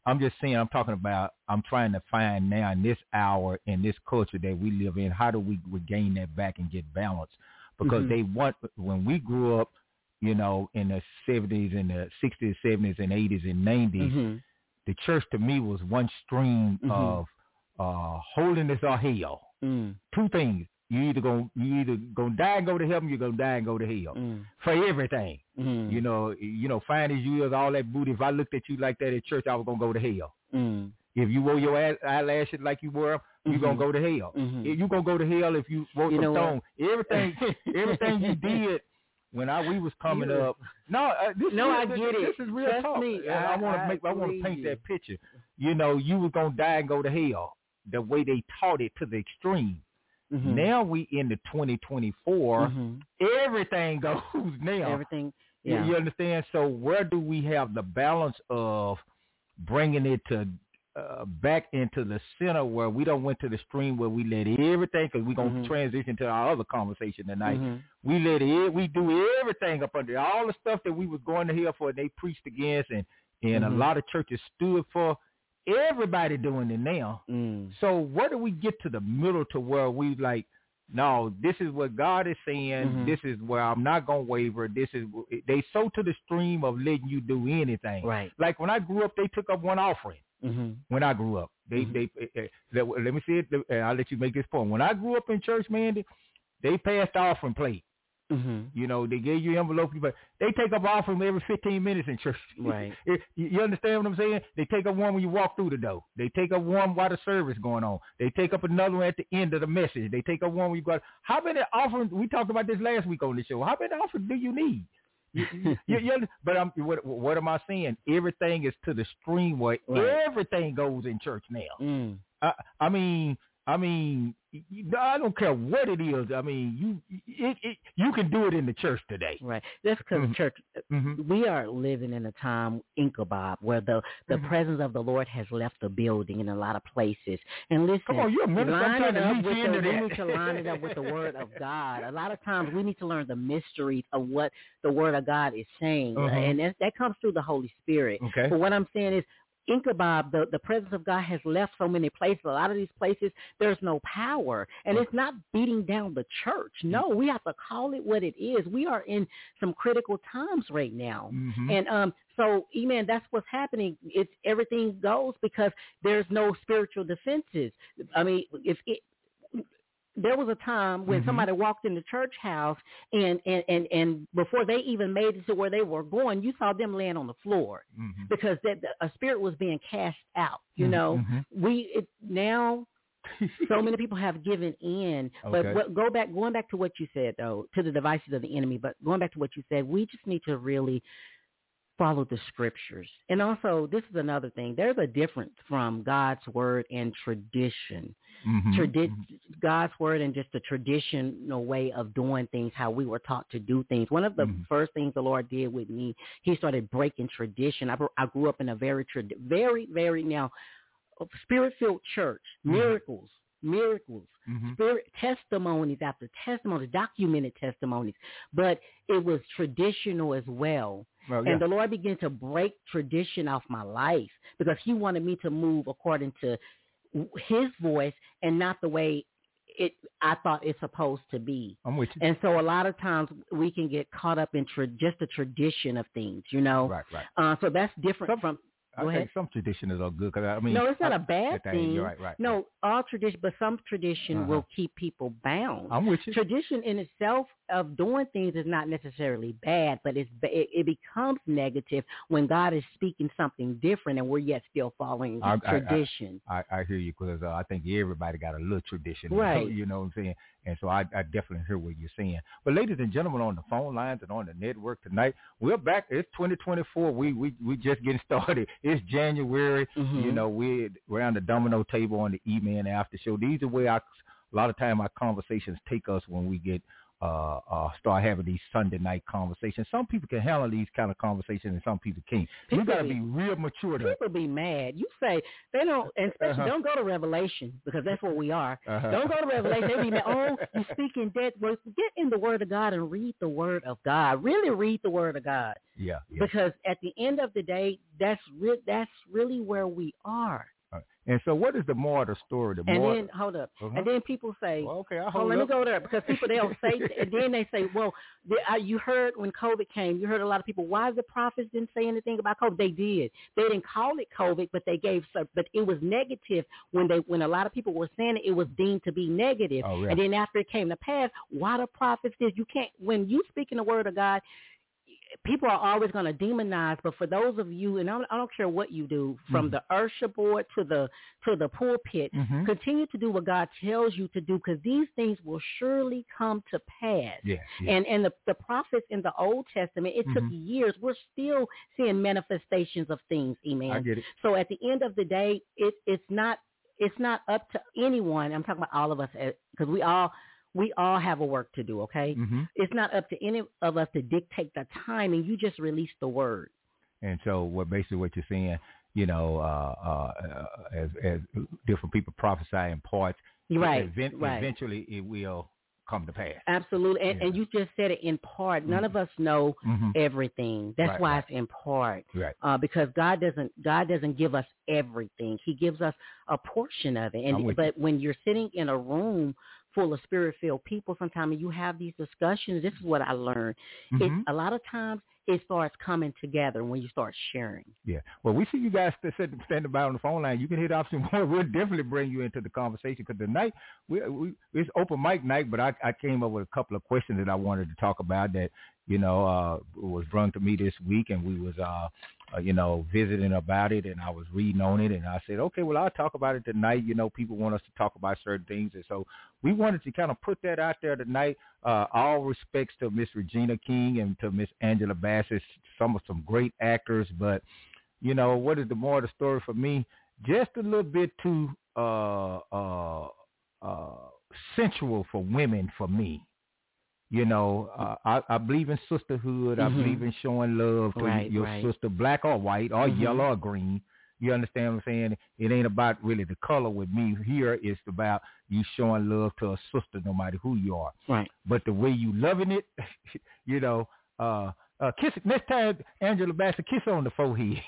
I'm just saying, I'm talking about, I'm trying to find now in this hour, in this culture that we live in, how do we regain that back and get balance? Because mm-hmm. they want, when we grew up, you know, in the seventies and the sixties, seventies, and eighties and nineties, mm-hmm. the church to me was one stream mm-hmm. of uh, holiness or hell. Mm. Two things. You either gonna you either gonna die and go to heaven, you're gonna die and go to hell mm. for everything. Mm. You know, you know, fine as you is, all that booty. If I looked at you like that at church, I was gonna go to hell. Mm. If you wore your eyelashes like you were, you're mm-hmm. gonna go to hell. Mm-hmm. You're gonna go to hell if you wore you some stone. Everything, everything you did when I we was coming you up. No, uh, this no, is, I this, get this it. This is real Trust talk. Me, I, I, I want to make. I want to paint you. that picture. You know, you was gonna die and go to hell. The way they taught it to the extreme. Mm-hmm. Now we in the twenty twenty-four, mm-hmm. everything goes now. Everything, yeah. You, you understand? So where do we have the balance of bringing it to uh, back into the center where we don't went to the stream where we let everything, because we're going to mm-hmm. transition to our other conversation tonight. Mm-hmm. We let it, we do everything up under all the stuff that we was going to hell for, they preached against, and, and mm-hmm. a lot of churches stood for. Everybody doing it now. Mm. So where do we get to the middle to where we like, no, this is what God is saying. Mm-hmm. This is where I'm not going to waver. This is, they so to the stream of letting you do anything. Right. Like when I grew up, they took up one offering. Mm-hmm. When I grew up, they, mm-hmm. they, they, they, let me see it. I'll let you make this point. When I grew up in church, man, they, they passed the offering plate. Mm-hmm. You know, they gave you envelopes, but they take up offering every fifteen minutes in church. Right. You understand what I'm saying? They take up one when you walk through the door. They take up one while the service going on. They take up another one at the end of the message. They take up one when you got. How many offerings? We talked about this last week on the show. How many offerings do you need? you, you, you, but I'm, what, what am I saying? Everything is to the stream where right. everything goes in church now. Mm. I, I mean. I mean, I don't care what it is. I mean, you it, it, you can do it in the church today. Right. That's because mm-hmm. church, mm-hmm. we are living in a time, Ichabod, where the, the mm-hmm. presence of the Lord has left the building in a lot of places. And listen, come on, you're a minister. line I'm it up with the, into we that. need to line it up with the Word of God. A lot of times we need to learn the mysteries of what the Word of God is saying. Uh-huh. And that, that comes through the Holy Spirit. Okay. But what I'm saying is, Ichabod, the, the presence of God has left so many places. A lot of these places, there's no power. And okay. it's not beating down the church. No, we have to call it what it is. We are in some critical times right now. Mm-hmm. And um, so, amen, that's what's happening. It's everything goes because there's no spiritual defenses. I mean, if it, there was a time when mm-hmm. somebody walked in the church house and, and, and, and before they even made it to where they were going, you saw them laying on the floor mm-hmm. because that, a spirit was being cast out. You know, mm-hmm. we it, now so many people have given in. Okay. But what, go back, going back to what you said, though, to the devices of the enemy, but going back to what you said, we just need to really follow the scriptures. And also, this is another thing. There's a difference from God's word and tradition. Mm-hmm. Tradi- God's word and just the traditional way of doing things, how we were taught to do things. One of the mm-hmm. first things the Lord did with me, he started breaking tradition. I, I grew up in a very, very, very now spirit-filled church, mm-hmm. miracles, miracles, mm-hmm. spirit testimonies after testimonies, documented testimonies, but it was traditional as well. Well, yeah. And the Lord began to break tradition off my life because he wanted me to move according to his voice and not the way it I thought it's supposed to be. I'm with you. And so a lot of times we can get caught up in tra- just the tradition of things, you know. Right, right. Uh, so that's different Some- from... Go I ahead. think some traditions are good. Cause I mean, no, it's not I, a bad thing. You're right, right. No, all tradition, but some tradition uh-huh. will keep people bound. I'm with you. Tradition in itself of doing things is not necessarily bad, but it's it, it becomes negative when God is speaking something different and we're yet still following I, tradition. I, I, I hear you because uh, I think everybody got a little tradition, right? You know what I'm saying? And so I, I definitely hear what you're saying. But ladies and gentlemen, on the phone lines and on the network tonight, we're back. It's twenty twenty-four. We we we just getting started. It's January. Mm-hmm. You know, we're around the domino table on the E-Man After Show. These are where I, a lot of time our conversations take us when we get uh, uh, start having these Sunday night conversations. Some people can handle these kind of conversations, and some people can't. People You got to be, be real mature. To, people be mad. You say they don't, and especially Uh-huh. don't go to Revelation because that's where we are. Uh-huh. Don't go to Revelation. They be mad. Oh, you speak in dead words. Get in the Word of God and read the Word of God. Really read the Word of God. yeah, yeah. Because at the end of the day, that's re- that's really where we are. And so, what is the moral of the story? The And moral, then hold up, Uh-huh. and then people say, Well, okay, I'll "Oh, hold let me up. go there," because people they'll say, and then they say, "Well, the, uh, you heard when COVID came, you heard a lot of people. Why the prophets didn't say anything about COVID? They did. They didn't call it COVID, but they gave, but it was negative when they when a lot of people were saying it. It was deemed to be negative. Oh, yeah. And then after it came to pass, why the prophets did? You can't when you speak in the word of God." People are always going to demonize, but for those of you, and I don't, I don't care what you do, from Mhm. the usher board to the to the pulpit, Mhm. continue to do what God tells you to do, because these things will surely come to pass. Yes, yes. And and the, the prophets in the Old Testament, it took Mhm. years. We're still seeing manifestations of things, amen. I get it. So at the end of the day, it it's not it's not up to anyone. I'm talking about all of us, because we all. We all have a work to do, okay? Mhm. It's not up to any of us to dictate the timing. You just release the word. And so, what basically what you're saying, you know, uh, uh, as as different people prophesy in parts, Right, event, right. eventually it will come to pass. Absolutely. And, Yeah. and you just said it in part. None of us know Mhm. everything. That's Right, why right. it's in part. Right. Uh, because God doesn't God doesn't give us everything. He gives us a portion of it. I'm And with but when you're sitting in a room full of spirit-filled people, sometimes you have these discussions. This is what I learned. Mhm. It, a lot of times it starts coming together when you start sharing. Yeah. Well, we see you guys st- st- standing by on the phone line. You can hit off some more. We'll definitely bring you into the conversation, because tonight we, we it's open mic night. But I, I came up with a couple of questions that I wanted to talk about that you know uh, was brought to me this week, and we was uh, uh, you know visiting about it, and I was reading on it, and I said, okay, well, I'll talk about it tonight. You know, people want us to talk about certain things, and so we wanted to kind of put that out there tonight. Uh, all respects to Miss Regina King and to Miss Angela Bassett, some of some great actors, but you know, what is the more of the story for me? Just a little bit too uh, uh, uh, sensual for women for me. You know, uh, I, I believe in sisterhood. I Mhm. believe in showing love to Right, your right. sister, black or white, or Mhm. yellow or green. You understand what I'm saying? It ain't about really the color with me. Here it's about you showing love to a sister, no matter who you are. Right. But the way you loving it, you know, uh, uh, kiss next time, Angela Bassett, kiss on the forehead.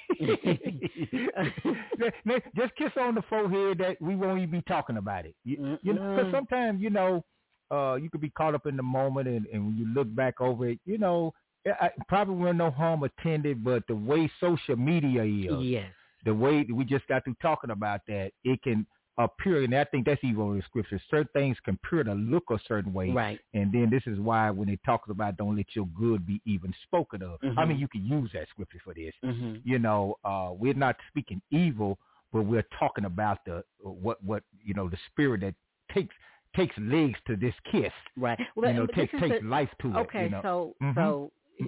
Just kiss on the forehead that we won't even be talking about it. You, you know, because sometimes, you know, uh, you could be caught up in the moment, and, and when you look back over it, you know, I, probably wasn't no harm attended, but the way social media is, Yes. the way we just got through talking about that, it can appear, and I think that's even in the scripture, certain things can appear to look a certain way. Right. And then this is why when it talks about don't let your good be even spoken of. Mhm. I mean, you can use that scripture for this. Mhm. You know, uh, we're not speaking evil, but we're talking about the what, what you know, the spirit that takes takes legs to this kiss. Right. Well, you know, but takes this is takes the- life to it. Okay, you know? so Mhm. so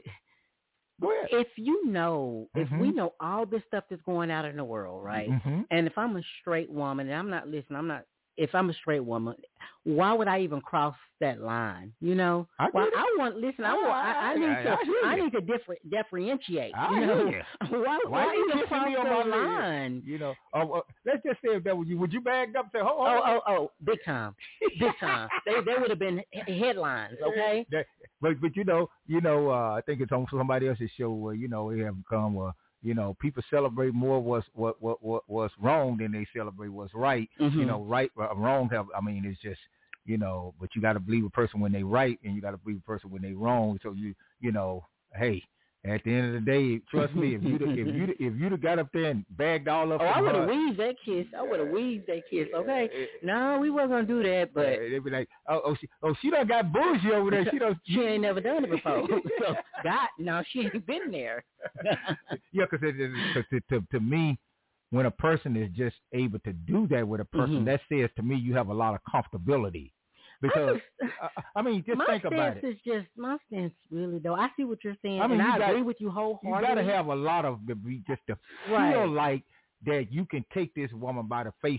Go ahead. if you know, if we Mhm. know all this stuff that's going out in the world, right? Mhm. And if I'm a straight woman, and I'm not listening, I'm not. If I'm a straight woman, why would I even cross that line? You know, I well, get it. I want listen. I want. I, I need I- to. I hear I you. need to differ, differentiate. I you hear know, you. why? Why Why, you even kissing cross me on the my leg? line? You know, oh, uh, let's just say if that was you, would you bag up and say, "Oh, Oh, oh, oh, big time, big time. they they would have been he- headlines, okay? That, but but you know you know uh, I think it's on somebody else's show where you know it have become uh, you know people celebrate more what's what what what what's wrong than they celebrate what's right. Mhm. You know, right uh, wrong have I mean it's just you know, but you got to believe a person when they right and you got to believe a person when they wrong. So you you know, hey. At the end of the day, trust me, if you if you if you'd have got up there and bagged all up, Oh, I from would have her, weaved that kiss. I would have weaved that kiss. Okay, no, we wasn't gonna do that, but uh, they'd be like, oh, oh, she, oh, she done got bougie over there. She done, she ain't never done it before. So God, no, she ain't been there. yeah, because to, to to me, when a person is just able to do that with a person, Mhm. that says to me you have a lot of comfortability. Because I, I mean, just my think about stance it. is just my stance, really though. I see what you're saying, I mean, and you I got- agree with you You wholeheartedly. got to have a lot of the just to Right. feel like that you can take this woman by the face and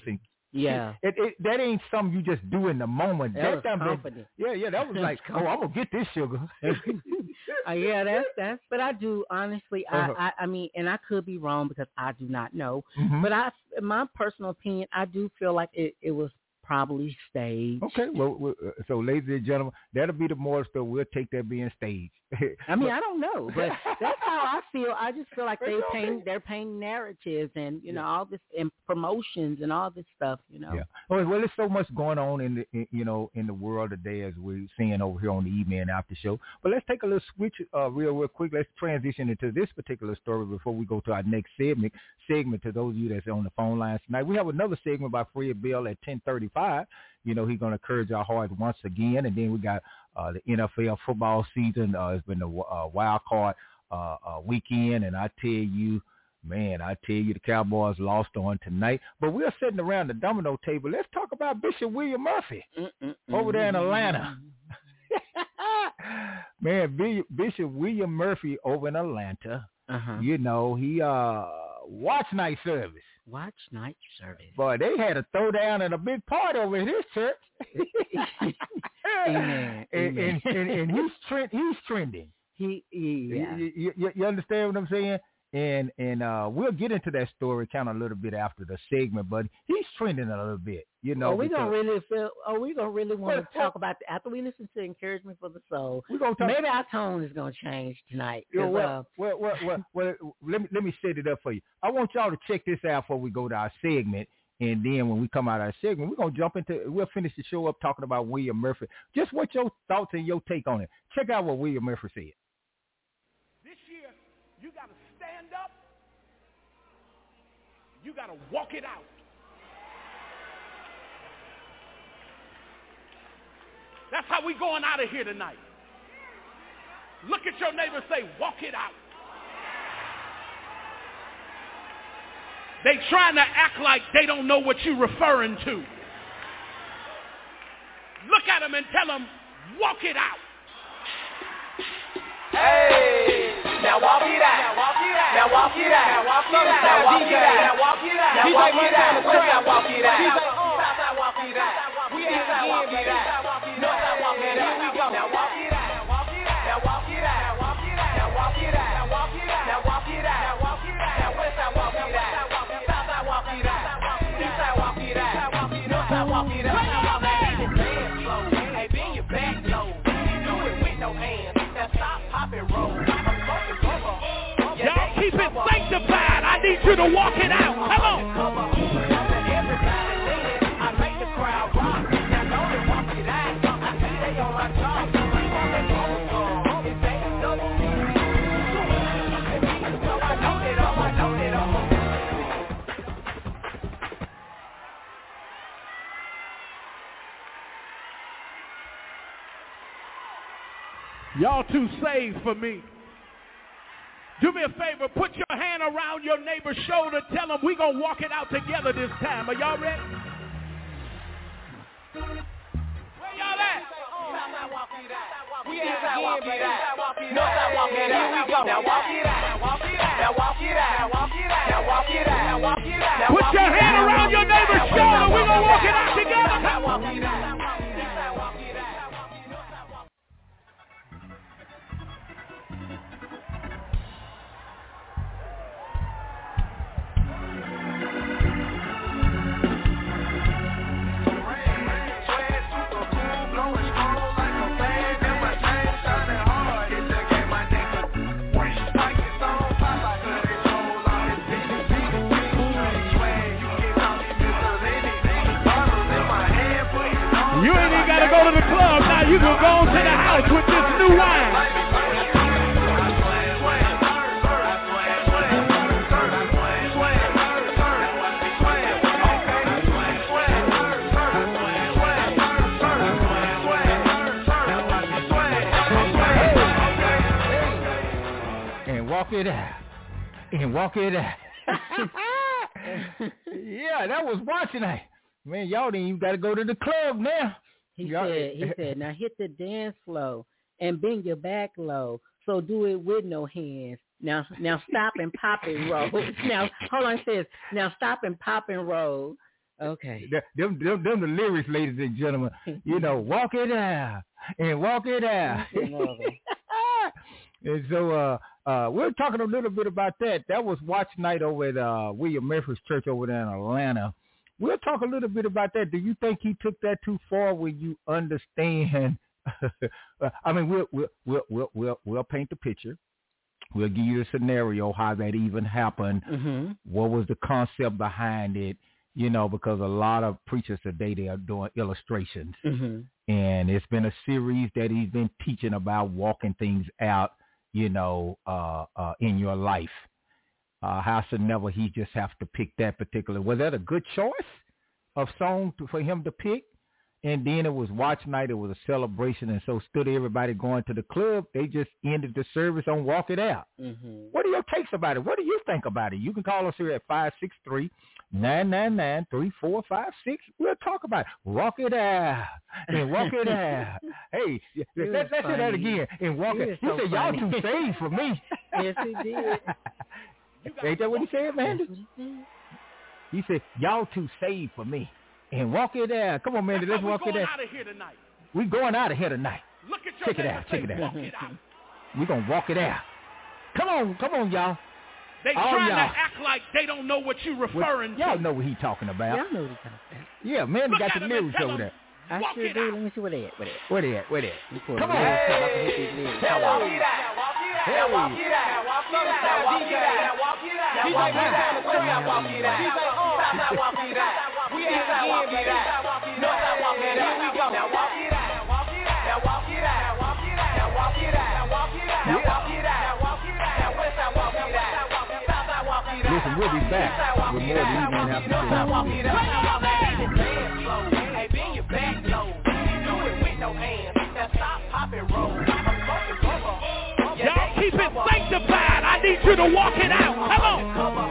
Yeah. It, it, that ain't something you just do in the moment. That, that was time confident. Yeah, yeah, that was like, oh, I'm going to get this sugar. uh, yeah, that's, that's, but I do, honestly, uh-huh. I, I, I mean, and I could be wrong because I do not know, mm-hmm. but I, in my personal opinion, I do feel like it, it was probably staged. Okay, well, so ladies and gentlemen, that'll be the moral story. We'll take that being staged. I mean, I don't know, but that's how I feel. I just feel like they paint, they're painting narratives and, you know, all this and promotions and all this stuff, you know. Yeah. Well, well, there's so much going on in the, in, you know, in the world today as we're seeing over here on the E-Man After Show. But let's take a little switch uh, real, real quick. Let's transition into this particular story before we go to our next segment. Segment to those of you that's on the phone lines tonight. We have another segment by Fred Bell at ten thirty-five. You know, he's going to encourage our hearts once again. And then we got uh, the N F L football season. Uh, it's been a uh, wild card uh, uh, weekend. And I tell you, man, I tell you, the Cowboys lost on tonight. But we're sitting around the domino table. Let's talk about Bishop William Murphy Mm-mm-mm. over there in Atlanta. Man, Bishop William Murphy over in Atlanta. Uh-huh. You know, he uh watch night service. Watch night service. Boy, they had a throwdown and a big party over in his church. Amen. And, Amen. and, and, and he's trend, he's trending. He, he yeah. You, you, you understand what I'm saying? And and uh, we'll get into that story kind of a little bit after the segment, but he's trending a little bit, you know. Are we because, gonna really feel? Are we gonna really want to talk about the, after we listen to Encouragement for the Soul? We're gonna talk, maybe our tone is gonna change tonight. Yeah, well, uh, well, well, well, well, let me let me set it up for you. I want y'all to check this out before we go to our segment, and then when we come out of our segment, we're gonna jump into. We'll finish the show up talking about William Murphy. Just what your thoughts and your take on it. Check out what William Murphy said. This year, you gotta stand up. You got to walk it out. That's how we going out of here tonight. Look at your neighbor and say, walk it out. They trying to act like they don't know what you're referring to. Look at them and tell them, walk it out. Hey, now walk it out. Now walk it out. Now walk it out. Now walk it out. Now walk it out. Now walk it out. Now walk it out. Now walk it out. Southside walk it out. We inside walk it out. Northside walk it out. Here we go. Now walk it out. Now walk it out. Now walk it out. Now walk it out. Now walk it out. Now walk it out. Now walk it out. Now walk it out. Now westside walk it out. Southside walk it out. Eastside walk it out. Northside walk it out. Now make it dance slow. Hey, bend your back low. Do it with no hands. Now stop, pop and roll. Y'all keep it sanctified. I need you to walk it out. Come on. Y'all too saved for me. Do me a favor, put your hand around your neighbor's shoulder, tell them we're going to walk it out together this time. Are y'all ready? Where y'all at? We inside walk it out. Northside walk it out. Here we go. Now walk it out. Now walk it out. Now walk it out. Now walk it out. Now walk it out. Now walk it out. Put your hand around your neighbor's shoulder. We're going to walk it out together. Now walk it out. You ain't even got to go to the club now. You can go to the house with this new wine. And walk it out. And walk it out. Yeah, that was watching night. Man, y'all didn't even got to go to the club now. He y'all, said, he said, now hit the dance floor and bend your back low. So do it with no hands. Now, now stop and pop and roll. Now, hold on, it says, now stop and pop and roll. Okay. Them, them, them the lyrics, ladies and gentlemen. You know, walk it out and walk it out. And so uh, uh, we're talking a little bit about that. That was watch night over at uh, William Memphis Church over there in Atlanta. We'll talk a little bit about that. Do you think he took that too far when you understand? I mean, we'll, we'll, we'll, we'll, we'll, we'll paint the picture. We'll give you a scenario, how that even happened. Mm-hmm. What was the concept behind it? You know, because a lot of preachers today, they are doing illustrations. Mm-hmm. And it's been a series that he's been teaching about walking things out, you know, uh, uh, in your life. Uh, howsoever, he just have to pick that particular. Was that a good choice of song to, for him to pick? And then it was watch night. It was a celebration. And so stood everybody going to the club. They just ended the service on Walk It Out. Mm-hmm. What are your takes about it? What do you think about it? You can call us here at five six three, nine nine nine, three four five six. We'll talk about it. Walk it out and walk it out. Hey, let's, let's hear that again. And walk it. He so said, y'all too saved for me. Yes, he did. Ain't that what he said, man? He said, y'all too saved for me. And walk it out. Come on, man. Let's walk it out. We going out of here tonight. Look at check it out. Check it out. We're going to walk it out. Come on. Come on, y'all. They All trying y'all. to act like they don't know what you referring well, y'all to. know what he talking about. Y'all know what he's talking about. Yeah, man, they got the lyrics over there. I sure do. Let me see where they at. Where they at? Where they at? Where they at? Come on. Hey. Now walk it out. Now walk it out. Now walk it out. Now walk it out. Now walk it out. Now walk it out. Now walk it out. He's like, oh, now walk it out. We ain't gonna walk it out. No, now walk it out. Here we go. Now walk it out. Now walk it out. Now walk it out. Now walk it out. Now walk it out. Now walk it out. Now walk it out. Now walk it out. Now west side walk it out. South side walk it out. Listen, we'll be back with more of these men after this. Now walk it out. Hey, bend your back low. Do it with no hands. Now stop, pop and roll. Y'all keep it sanctified. I need you to walk it out. Come on.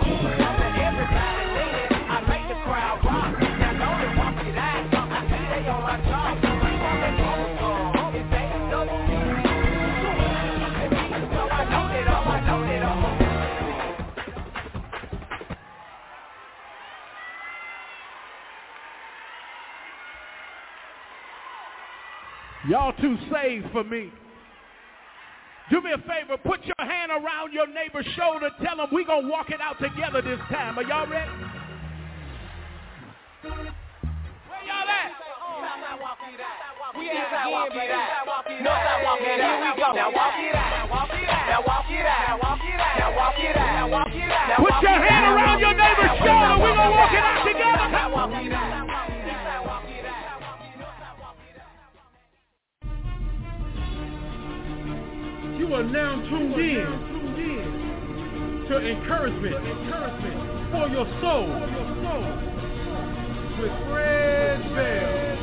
Y'all too saved for me. Do me a favor, put your hand around your neighbor's shoulder, tell them we're going to walk it out together this time. Are y'all ready? Where y'all at? We ain't gonna walk it out. No, stop walking it out. Here we go. Now walk it out. Now walk it out. Now walk it out. Now walk it out. Now walk it out. Now walk it out. Put your hand around your neighbor's shoulder. We're going to walk it out together. Now walk it out. You are now tuned in to encouragement for your soul with Fred Bell.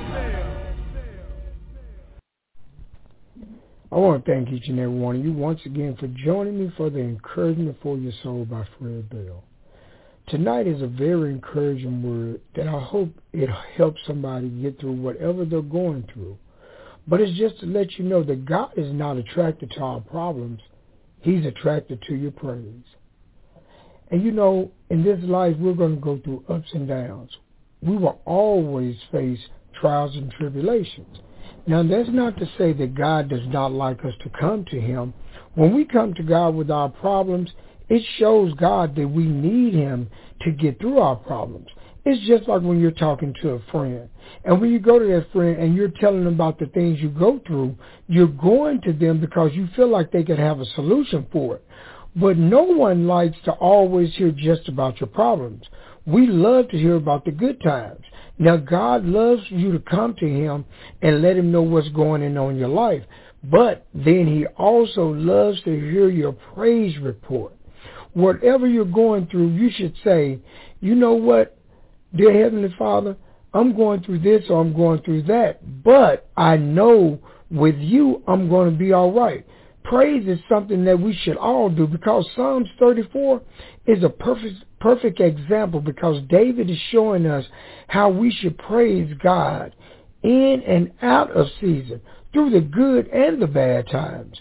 I want to thank each and every one of you once again for joining me for the Encouragement for Your Soul by Fred Bell. Tonight is a very encouraging word that I hope it helps somebody get through whatever they're going through. But it's just to let you know that God is not attracted to our problems. He's attracted to your praise. And you know, in this life, we're going to go through ups and downs. We will always face trials and tribulations. Now, that's not to say that God does not like us to come to him. When we come to God with our problems, it shows God that we need him to get through our problems. It's just like when you're talking to a friend. And when you go to that friend and you're telling them about the things you go through, you're going to them because you feel like they could have a solution for it. But no one likes to always hear just about your problems. We love to hear about the good times. Now, God loves you to come to him and let him know what's going on in your life. But then he also loves to hear your praise report. Whatever you're going through, you should say, you know what? Dear Heavenly Father, I'm going through this or I'm going through that, but I know with you I'm going to be all right. Praise is something that we should all do because Psalms thirty-four is a perfect perfect example because David is showing us how we should praise God in and out of season, through the good and the bad times.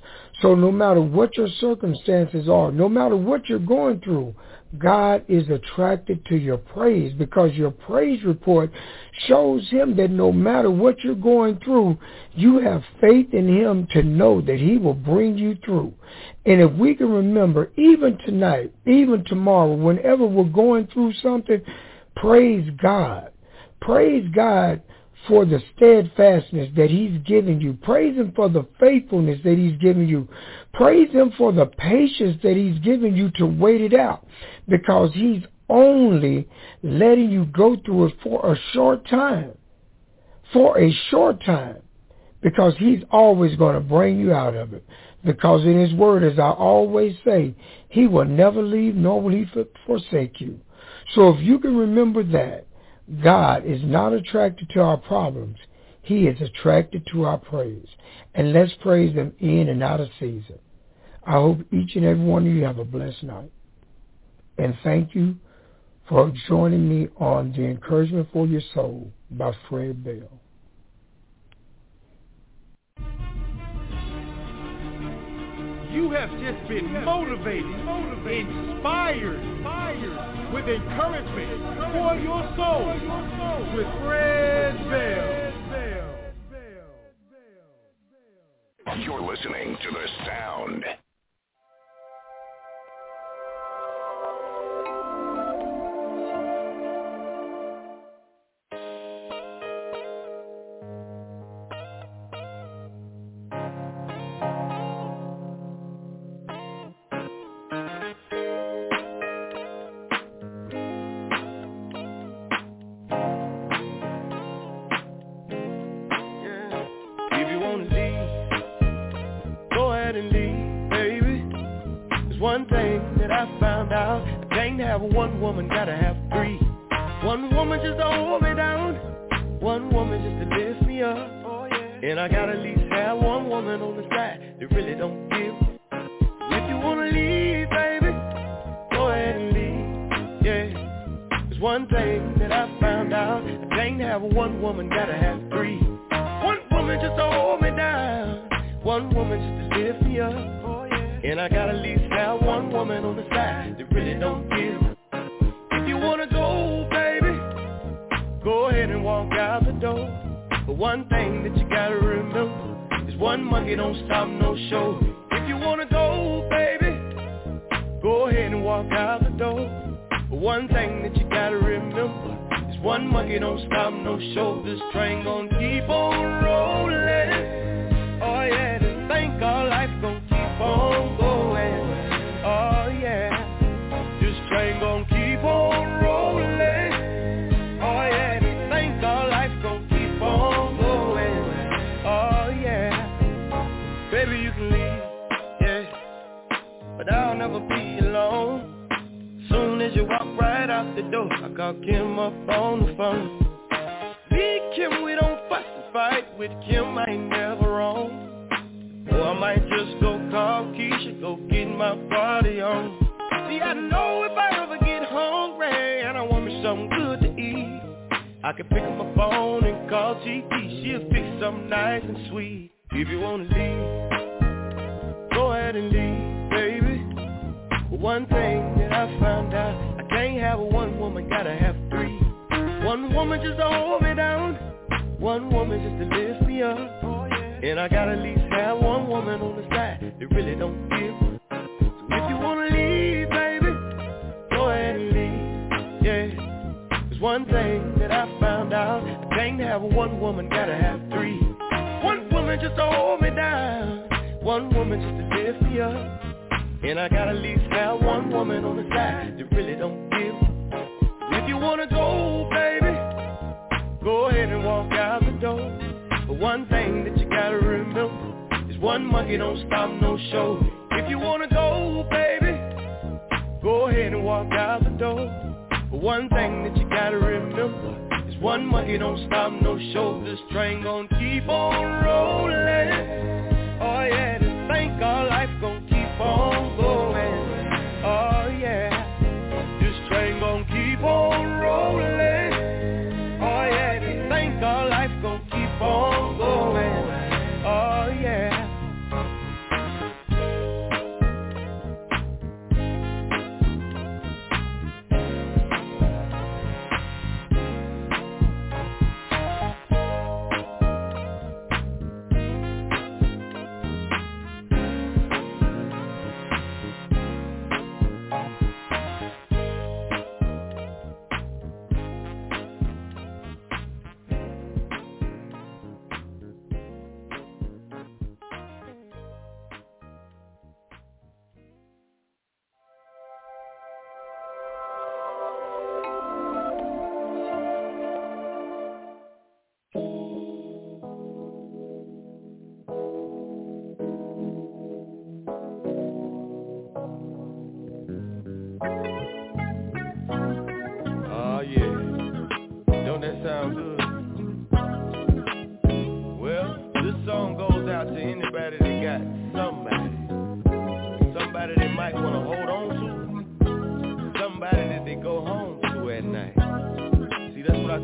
So no matter what your circumstances are, no matter what you're going through, God is attracted to your praise, because your praise report shows him that no matter what you're going through, you have faith in him to know that he will bring you through. And if we can remember, even tonight, even tomorrow, whenever we're going through something, praise God. Praise God for the steadfastness that he's given you. Praise him for the faithfulness that he's given you. Praise him for the patience that he's given you to wait it out, because he's only letting you go through it for a short time. For a short time. Because he's always going to bring you out of it. Because in his word, as I always say, he will never leave nor will he forsake you. So if you can remember that, God is not attracted to our problems. He is attracted to our praise. And let's praise him in and out of season. I hope each and every one of you have a blessed night. And thank you for joining me on The Encouragement for Your Soul by Fred Bell. You have just been motivated, motivated, inspired, inspired with encouragement for your soul with Fred Bell. You're listening to The Sound. One thing that I found out, I can't have one woman, gotta have three. One woman just to hold me down, one woman just to lift me up. Oh, yeah. And I gotta at least have one woman on the side that really don't give. If you wanna leave, baby, go ahead and leave, yeah. There's one thing that I found out, I can't have one woman, gotta have three. One woman just to hold me down, one woman just to lift me up. And I gotta at least have one woman on the side that really don't give. If you wanna go, baby, go ahead and walk out the door. But one thing that you gotta remember is one monkey don't stop no show. If you wanna go, baby, go ahead and walk out the door. But one thing that you gotta remember is one monkey don't stop no show. This train gon' keep on rolling. Oh yeah, this thing called life gon' keep on going. Oh yeah, this train gon' keep on rolling. Oh yeah, this thing called life gon' keep on going. Oh yeah, baby you can leave, yeah, but I'll never be alone. Soon as you walk right out the door, I call Kim up on the phone. Me Kim, we don't fuss and fight. With Kim I ain't never wrong. Or I might just go call Keisha, go get my party on. See, I know if I ever get hungry and I want me something good to eat, I can pick up my phone and call T T. She'll fix something nice and sweet. If you wanna leave, go ahead and leave, baby. But one thing that I found out, I can't have one woman, gotta have three. One woman just to hold me down, one woman just to lift me up. And I gotta at least have one woman on the side that really don't give. So if you wanna leave, baby, go ahead and leave, yeah. There's one thing that I found out, I can't have one woman, gotta have three. One woman just to hold me down, one woman just to lift me up. And I gotta at least have one woman on the side that really don't give. If you wanna go, baby, go ahead and walk out the door. But one thing that you gotta remember is one monkey don't stop no show. If you wanna go, baby, go ahead and walk out the door. But one thing that you gotta remember is one monkey don't stop no show. This train gon' keep on rolling. Oh yeah, this thing called life gon' keep on going. Oh yeah, this train gon' keep on rolling. Oh yeah, this thing called life gon' keep on going. Oh yeah.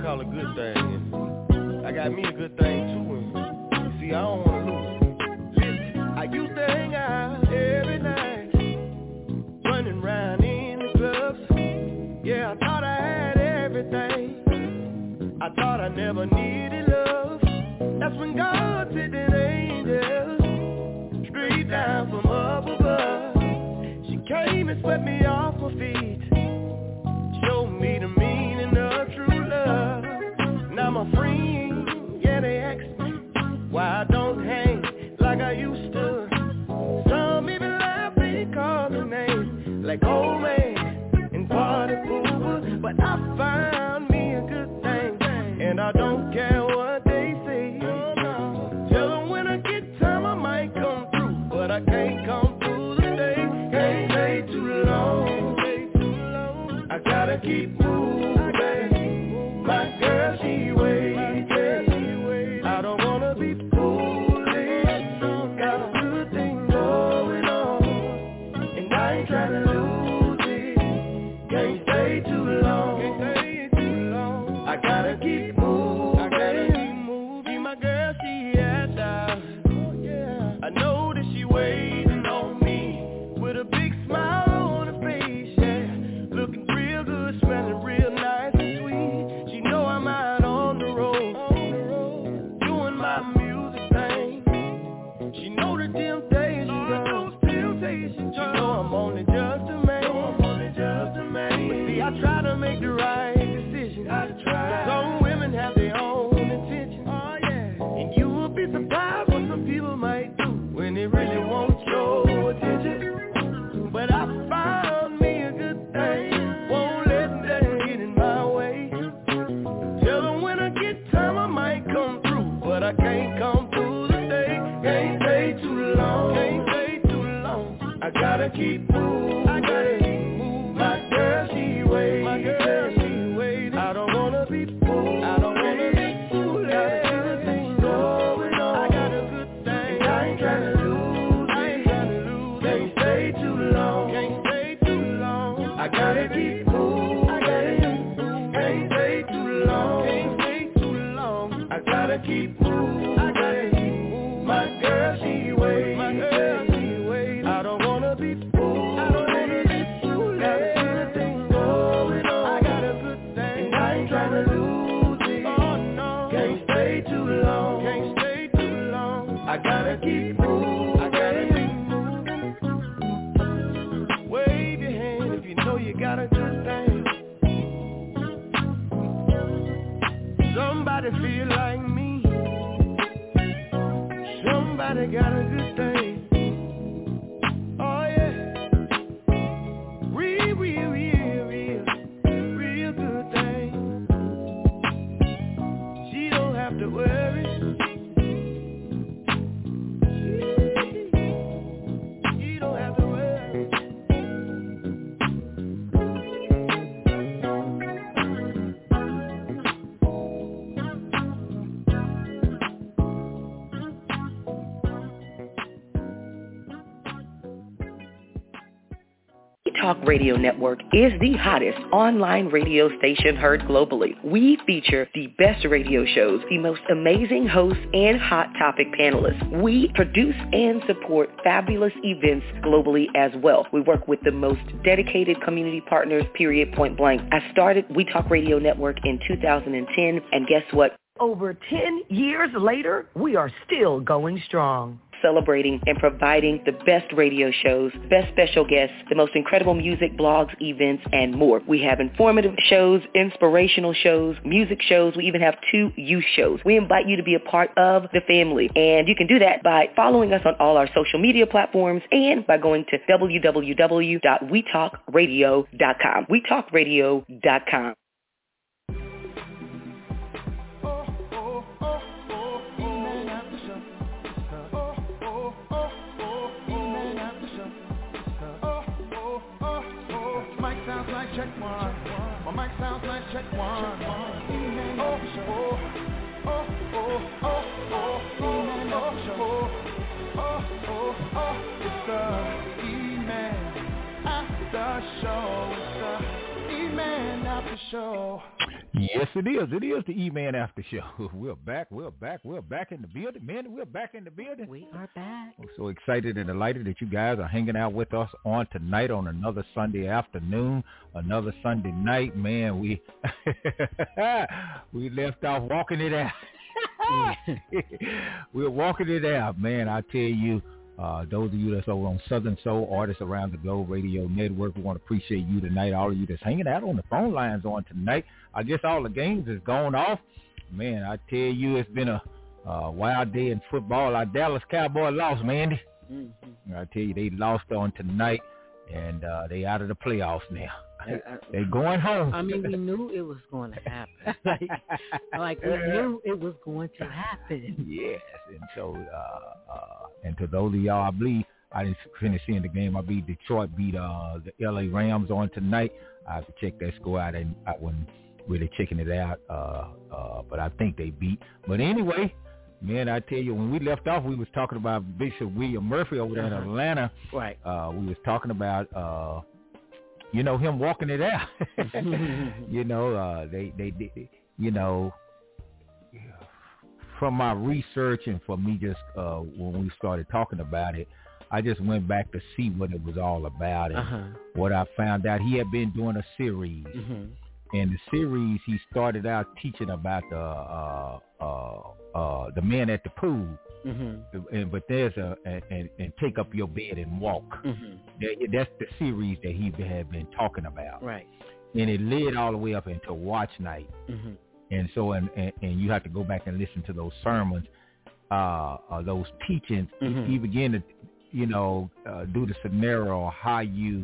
call a good thing. And I got me a good thing too. And see, I don't want to lose. Listen, I used to hang out every night, running around in the clubs. Yeah, I thought I had everything. I thought I never needed love. That's when God sent an angel straight down from up above. She came and swept me off my feet, showed me the meaning of true love. Now my friends, yeah, they ask me why I don't hang like I used to. Some even laugh and call me names like old man and party pooper. But I found me a good thing, and I don't care what they say. Tell them when I get time I might come through, but I can't come through the day. Can't stay too long, I gotta keep moving. My girl, she waiting. I don't wanna be foolish. Got a good thing going on, and I ain't trying to lose it. Can't stay too long, I gotta keep moving. I gotta keep moving. My girl, she at out. I know that she waiting on me with a big smile on her face, yeah. Looking real good, smelling real nice and sweet. She know I'm out on the road, doing my music thing. She know the temptation comes. She know I'm only just a man. But see, I try to make the right decision. Some women have their own intentions, and you will be surprised what some people might do when they really want your attention. But I found me a good thing, won't let that get in my way. Tell them when I get time I might come through, but I can't come through the day. Can't stay too long, can't stay too long, I gotta keep moving. I gotta keep moving. My girl, she waiting. My girl, she waiting. I don't wanna be fooled. I don't wanna be fooled. Got a good thing going on. I got a good thing. I ain't trying to lose. I ain't trying to lose. Can't stay too long. Can't stay too long. I gotta keep moving. I gotta keep moving. Can't stay too long. Can't stay too long. I gotta keep moving. I gotta keep moving. My girl, she waiting. My girl, she waiting. I don't wanna be fooled. I don't wanna be fooled. Got a good thing going on. I got a good thing. And I ain't trying to lose it. Oh no. Can't stay too long. Can't stay too long. I gotta keep moving. I gotta keep moving. Wave your hand if you know you got a good thing. Somebody feel like me. Somebody got a good thing. Oh yeah. Real, real, real, real, real good thing. She don't have to worry. She don't have to worry. Talk Radio Network is the hottest online radio station heard globally. We feature the best radio shows, the most amazing hosts, and hot topic panelists. We produce and support fabulous events globally as well. We work with the most dedicated community partners, period, point blank. I started We Talk Radio Network in two thousand ten, and guess what? Over ten years later, we are still going strong. Celebrating and providing the best radio shows, best special guests, the most incredible music, blogs, events, and more. We have informative shows, inspirational shows, music shows. We even have two youth shows. We invite you to be a part of the family, and you can do that by following us on all our social media platforms and by going to w w w dot we talk radio dot com. we talk radio dot com. Check one. My mic sounds like check one. Oh, oh, oh, oh, oh, oh, oh, oh, oh, oh, oh, it's the E-Man after show. It's the E-Man After Show. Yes, it is. It is the E-Man After Show. We're back. We're back. We're back in the building. Man, we're back in the building. We are back. I'm so excited and delighted that you guys are hanging out with us on tonight on another Sunday afternoon, another Sunday night. Man, we we left off walking it out. We're walking it out, man. I tell you, uh, those of you that's over on Southern Soul Artists Around the Globe Radio Network, we want to appreciate you tonight. All of you that's hanging out on the phone lines on tonight. I guess all the games is gone off. Man, I tell you, it's been a uh, wild day in football. Our Dallas Cowboys lost, Mandy. Mm-hmm. I tell you, they lost on tonight, and uh, they out of the playoffs now. I, I, they going home. I mean, we knew it was going to happen. like, like we knew it was going to happen. Yes, and so, uh, uh, and to those of y'all, I believe, I didn't finish seeing the game. I believe Detroit beat uh, the L A Rams on tonight. I have to check that score out, and I wasn't really checking it out, uh, uh, but I think they beat. But anyway, man, I tell you, when we left off, we was talking about Bishop William Murphy over there in Atlanta. Right. Uh, we was talking about, uh, you know, him walking it out. you know, uh, they, they, they, you know, from my research and for me just uh, when we started talking about it, I just went back to see what it was all about. And uh-huh. what I found out, he had been doing a series. Mm-hmm. In the series, he started out teaching about the uh, uh, uh, the man at the pool. Mm-hmm. And, but there's a and, and take up your bed and walk. Mm-hmm. That, that's the series that he had been talking about. Right. And it led all the way up into Watch Night. Mm-hmm. And so, and, and, and you have to go back and listen to those sermons, uh, uh, those teachings. Mm-hmm. He began to, you know, uh, do the scenario of how you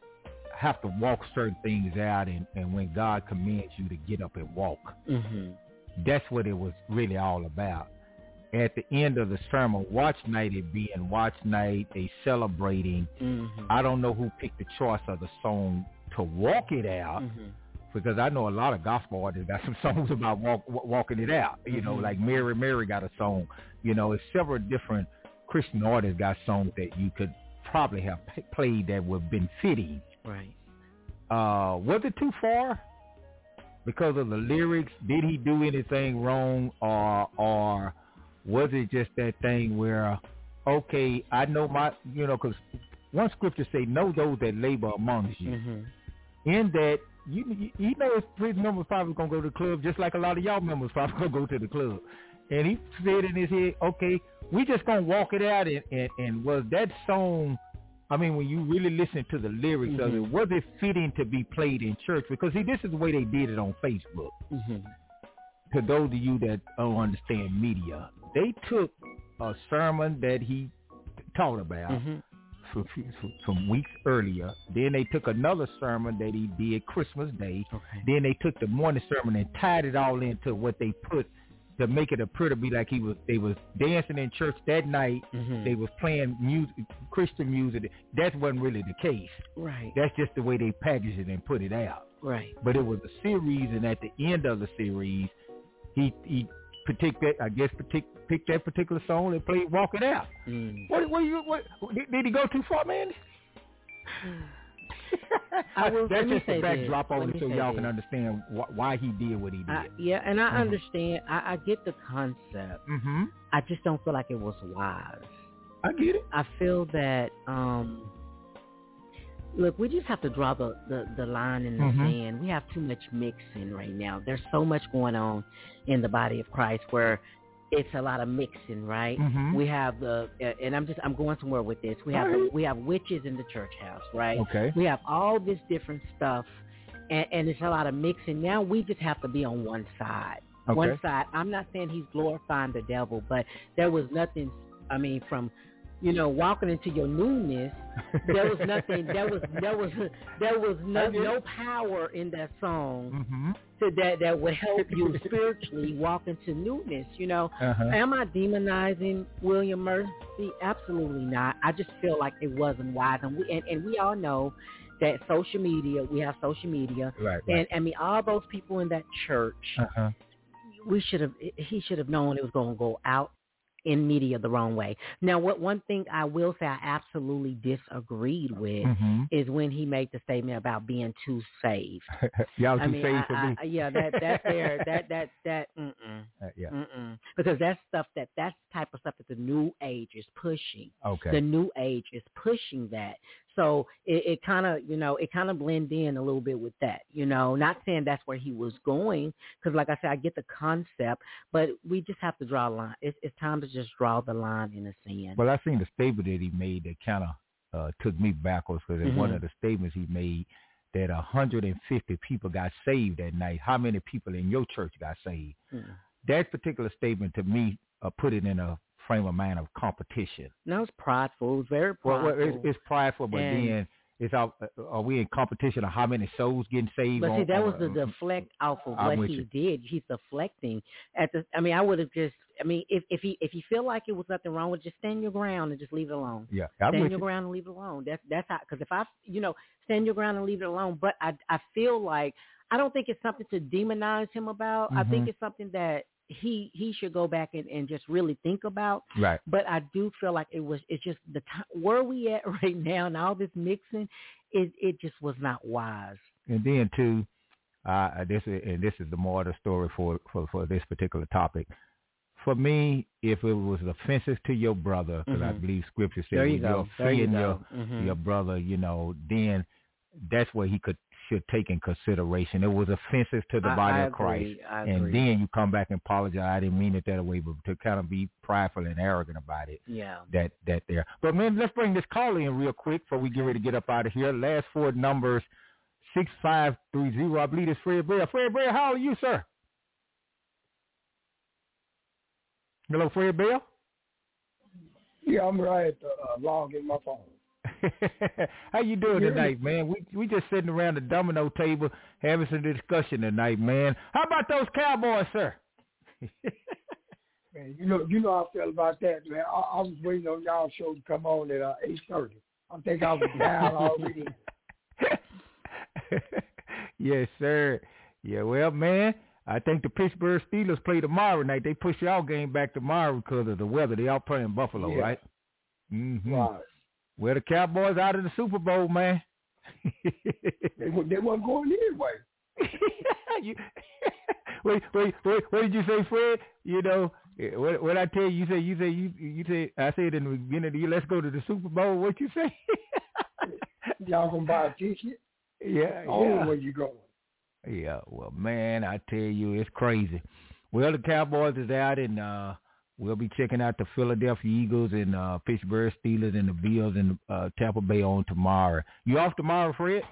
have to walk certain things out, and, and when God commands you to get up and walk. Mm-hmm. That's what it was really all about. At the end of the sermon, Watch Night, it being Watch Night, they celebrating. Mm-hmm. I don't know who picked the choice of the song to walk it out, mm-hmm. because I know a lot of gospel artists got some songs about walk, walking it out. You mm-hmm. know, like Mary Mary got a song. You know, it's several different Christian artists got songs that you could probably have p- played that would have been fitting. Right. Uh, was it too far because of the lyrics? Did he do anything wrong, or or was it just that thing where, okay, I know my, you know, because one scripture say, know those that labor amongst you. Mm-hmm. In that, you you, you know, his his members probably going to go to the club just like a lot of y'all members probably going to go to the club. And he said in his head, okay, we just going to walk it out. And, and, and was that song, I mean, when you really listen to the lyrics mm-hmm. of it, was it fitting to be played in church? Because, see, this is the way they did it on Facebook. Mm-hmm. To those of you that don't understand media, they took a sermon that he taught about mm-hmm. from, from weeks earlier. Then they took another sermon that he did Christmas Day. Okay. Then they took the morning sermon and tied it all into what they put to make it appear to be like he was. They was dancing in church that night. Mm-hmm. They was playing music, Christian music. That wasn't really the case. Right. That's just the way they packaged it and put it out. Right. But it was a series, and at the end of the series, he he picked that. I guess picked, picked that particular song and played "Walk It Out." Mm. What? What? You, what did, did he go too far, man? I will, That's let me just say a backdrop this. on it so y'all this. can understand wh- why he did what he did. I, yeah, and I mm-hmm. understand. I, I get the concept. Mm-hmm. I just don't feel like it was wise. I get it. I feel that, um, look, we just have to draw the, the, the line in the mm-hmm. sand. We have too much mixing right now. There's so much going on in the body of Christ where it's a lot of mixing, right? Mm-hmm. We have the, and I'm just, I'm going somewhere with this. We have, right. the, we have witches in the church house, right? Okay. We have all this different stuff, and, and it's a lot of mixing. Now we just have to be on one side. Okay. One side. I'm not saying he's glorifying the devil, but there was nothing, I mean, from, you know, walking into your newness, there was nothing, there was, there was, there was no, no power in that song mm-hmm. to that, that would help you spiritually walk into newness, you know. Uh-huh. Am I demonizing William Murphy? Absolutely not. I just feel like it wasn't wise. And we, and, and we all know that social media, we have social media. Right, right. And, I mean, all those people in that church, uh-huh. we should have, he should have known it was going to go out in media the wrong way. Now, what one thing I will say I absolutely disagreed with mm-hmm. is when he made the statement about being too saved. Y'all too I mean, saved I, for I, me. yeah, that that there, that that that, mm-mm, uh, yeah, mm-mm. Because that's stuff that that's type of stuff that the new age is pushing. Okay, the new age is pushing that. So it, it kind of, you know, it kind of blend in a little bit with that, you know, not saying that's where he was going. Because like I said, I get the concept, but we just have to draw a line. It's, it's time to just draw the line in the sand. Well, I seen the statement that he made that kind of uh, took me backwards because Mm-hmm. one of the statements he made that one hundred fifty people got saved that night. How many people in your church got saved? Mm-hmm. That particular statement to me uh, put it in a frame of mind of competition. No, it's prideful. It's very prideful. Well, well it's, it's prideful, but and, then it's all, are we in competition of how many souls getting saved? But see, on, that on, was the deflect off of I'm what he you. did. He's deflecting at the. I mean, I would have just. I mean, if if he if you feel like it was nothing wrong with, just stand your ground and just leave it alone. Yeah, I'm stand with your you. ground and leave it alone. That's that's how. Because if I, you know, stand your ground and leave it alone. But I I feel like I don't think it's something to demonize him about. Mm-hmm. I think it's something that he he should go back and, and just really think about. Right. But I do feel like it was it's just the time where we at right now and all this mixing, it it just was not wise. And then too, uh, this is and this is the more of the story for, for, for this particular topic. For me, if it was offensive to your brother, because mm-hmm. I believe Scripture says there you you're go. There you offending go. your Mm-hmm. your brother, you know, then that's where he could should take in consideration. It was offensive to the I, body I of Christ, agree. I and agree. then you come back and apologize. I didn't mean it that way, but to kind of be prideful and arrogant about it. Yeah. That that there. But man, let's bring this call in real quick before we get ready to get up out of here. Last four numbers six five three zero. I believe it's Fred Bear. Fred Bear, how are you, sir? Hello, Fred Bell? Yeah, I'm right to uh, log in my phone. How you doing yeah. tonight, man? We we just sitting around the domino table having some discussion tonight, man. How about those Cowboys, sir? Man, you know, you know how I feel about that, man. I, I was waiting on y'all show to come on at uh, eight thirty. I think I was down already. Yes, sir. Yeah, well, man, I think the Pittsburgh Steelers play tomorrow night. They push y'all game back tomorrow because of the weather. They all playing Buffalo, yeah. right? Mm-hmm. Right. Well, the Cowboys out of the Super Bowl, man. they, they weren't going anyway. you, wait, wait, wait, what did you say, Fred? You know, what, what I tell you, you say, you say, you, you say, I said in the beginning of the year, let's go to the Super Bowl. What you say? Y'all gonna buy a ticket? Yeah, oh, yeah. where you going? Yeah, well, man, I tell you, it's crazy. Well, the Cowboys is out, and uh, we'll be checking out the Philadelphia Eagles and uh, Pittsburgh Steelers and the Bills and uh, Tampa Bay on tomorrow. You off tomorrow, Fred?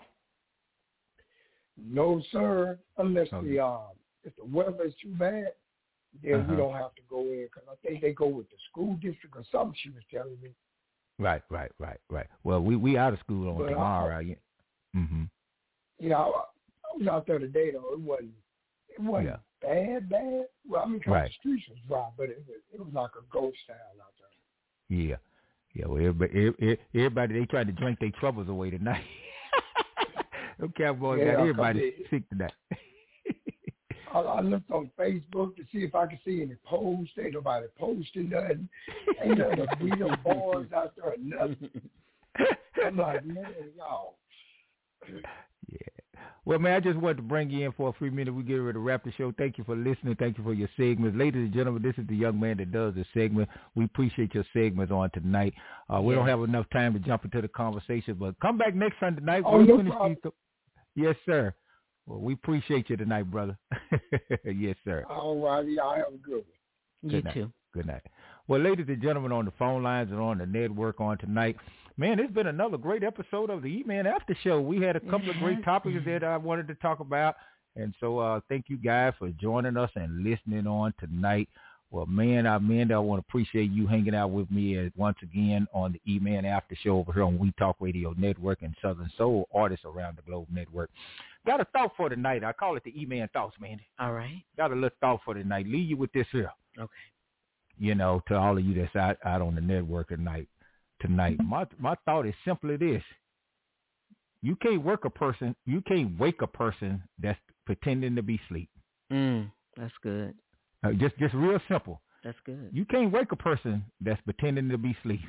No, sir. Unless okay. the uh, if the weather is too bad, then uh-huh. we don't have to go in because I think they go with the school district or something. She was telling me. Right, right, right, right. Well, we we out of school on but tomorrow. I, yeah. Mm-hmm. You know, I was out there today though. It wasn't. It wasn't yeah. bad, bad. Well, I mean, right. the streets was dry, but it was, it was like a ghost town out there. Yeah, yeah. Well, everybody, everybody they tried to drink their troubles away tonight. Them Cowboys yeah, got everybody sick tonight. I, I looked on Facebook to see if I could see any posts. Ain't nobody posting nothing. Ain't nothing to beat them boys out there or nothing. I'm like, man, y'all. Yeah. Well, man, I just wanted to bring you in for a few minutes. We get ready to wrap the show. Thank you for listening. Thank you for your segments. Ladies and gentlemen, this is the young man that does the segment. We appreciate your segments on tonight. Uh, we yeah. don't have enough time to jump into the conversation, but come back next Sunday night. Oh, no problem. These... Yes, sir. Well, we appreciate you tonight, brother. Yes, sir. All righty. I have a good one. You good night. too. Good night. Well, ladies and gentlemen, on the phone lines and on the network on tonight, man, it's been another great episode of the E-Man After Show. We had a couple of great topics that I wanted to talk about. And so uh, thank you guys for joining us and listening on tonight. Well, man, Amanda, I want to appreciate you hanging out with me uh, once again on the E-Man After Show over here on We Talk Radio Network and Southern Soul Artists Around the Globe Network. Got a thought for tonight. I call it the E-Man Thoughts, man. All right. Got a little thought for tonight. Leave you with this here. Okay. You know, to all of you that's out, out on the network tonight, tonight, my my thought is simply this. You can't work a person, you can't wake a person that's pretending to be asleep. Mm, that's good. Uh, just just real simple. That's good. You can't wake a person that's pretending to be asleep.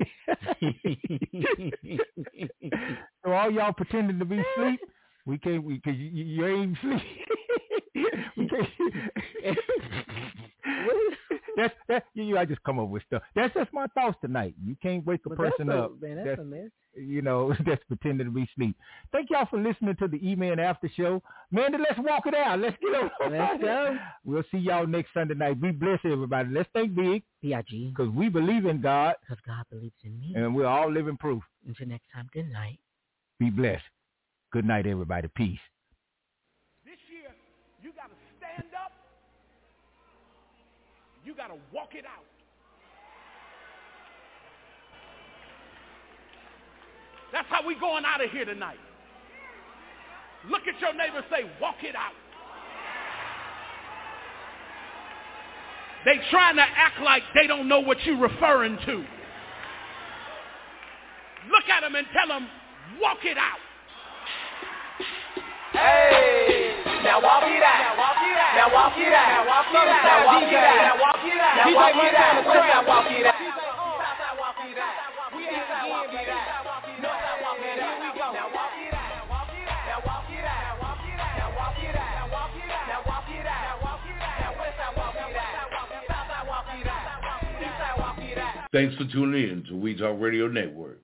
So all y'all pretending to be asleep, we can't, we, cause you, you ain't asleep. We can't. That's that. You, I just come up with stuff. That's just my thoughts tonight. You can't wake a Well, person that's a, up. Man, that's, that's a mess. You know, that's pretending to be asleep. Thank y'all for listening to the E-Man After Show. Man, let's walk it out. Let's get on. Let's go. We'll see y'all next Sunday night. Be blessed, everybody. Let's think big. B I G Because we believe in God. Because God believes in me. And we're all living proof. Until next time, good night. Be blessed. Good night, everybody. Peace. This year, you got to stand up. You got to walk it out. That's how we going out of here tonight. Look at your neighbor and say, walk it out. They trying to act like they don't know what you're referring to. Look at them and tell them, walk it out. Hey, now walk it out. Now walk it out. Now walk it out. Now walk it out. Now walk it out. Now walk it out. Now walk it out. Now walk it out. Thanks for tuning in to We Talk Radio Network.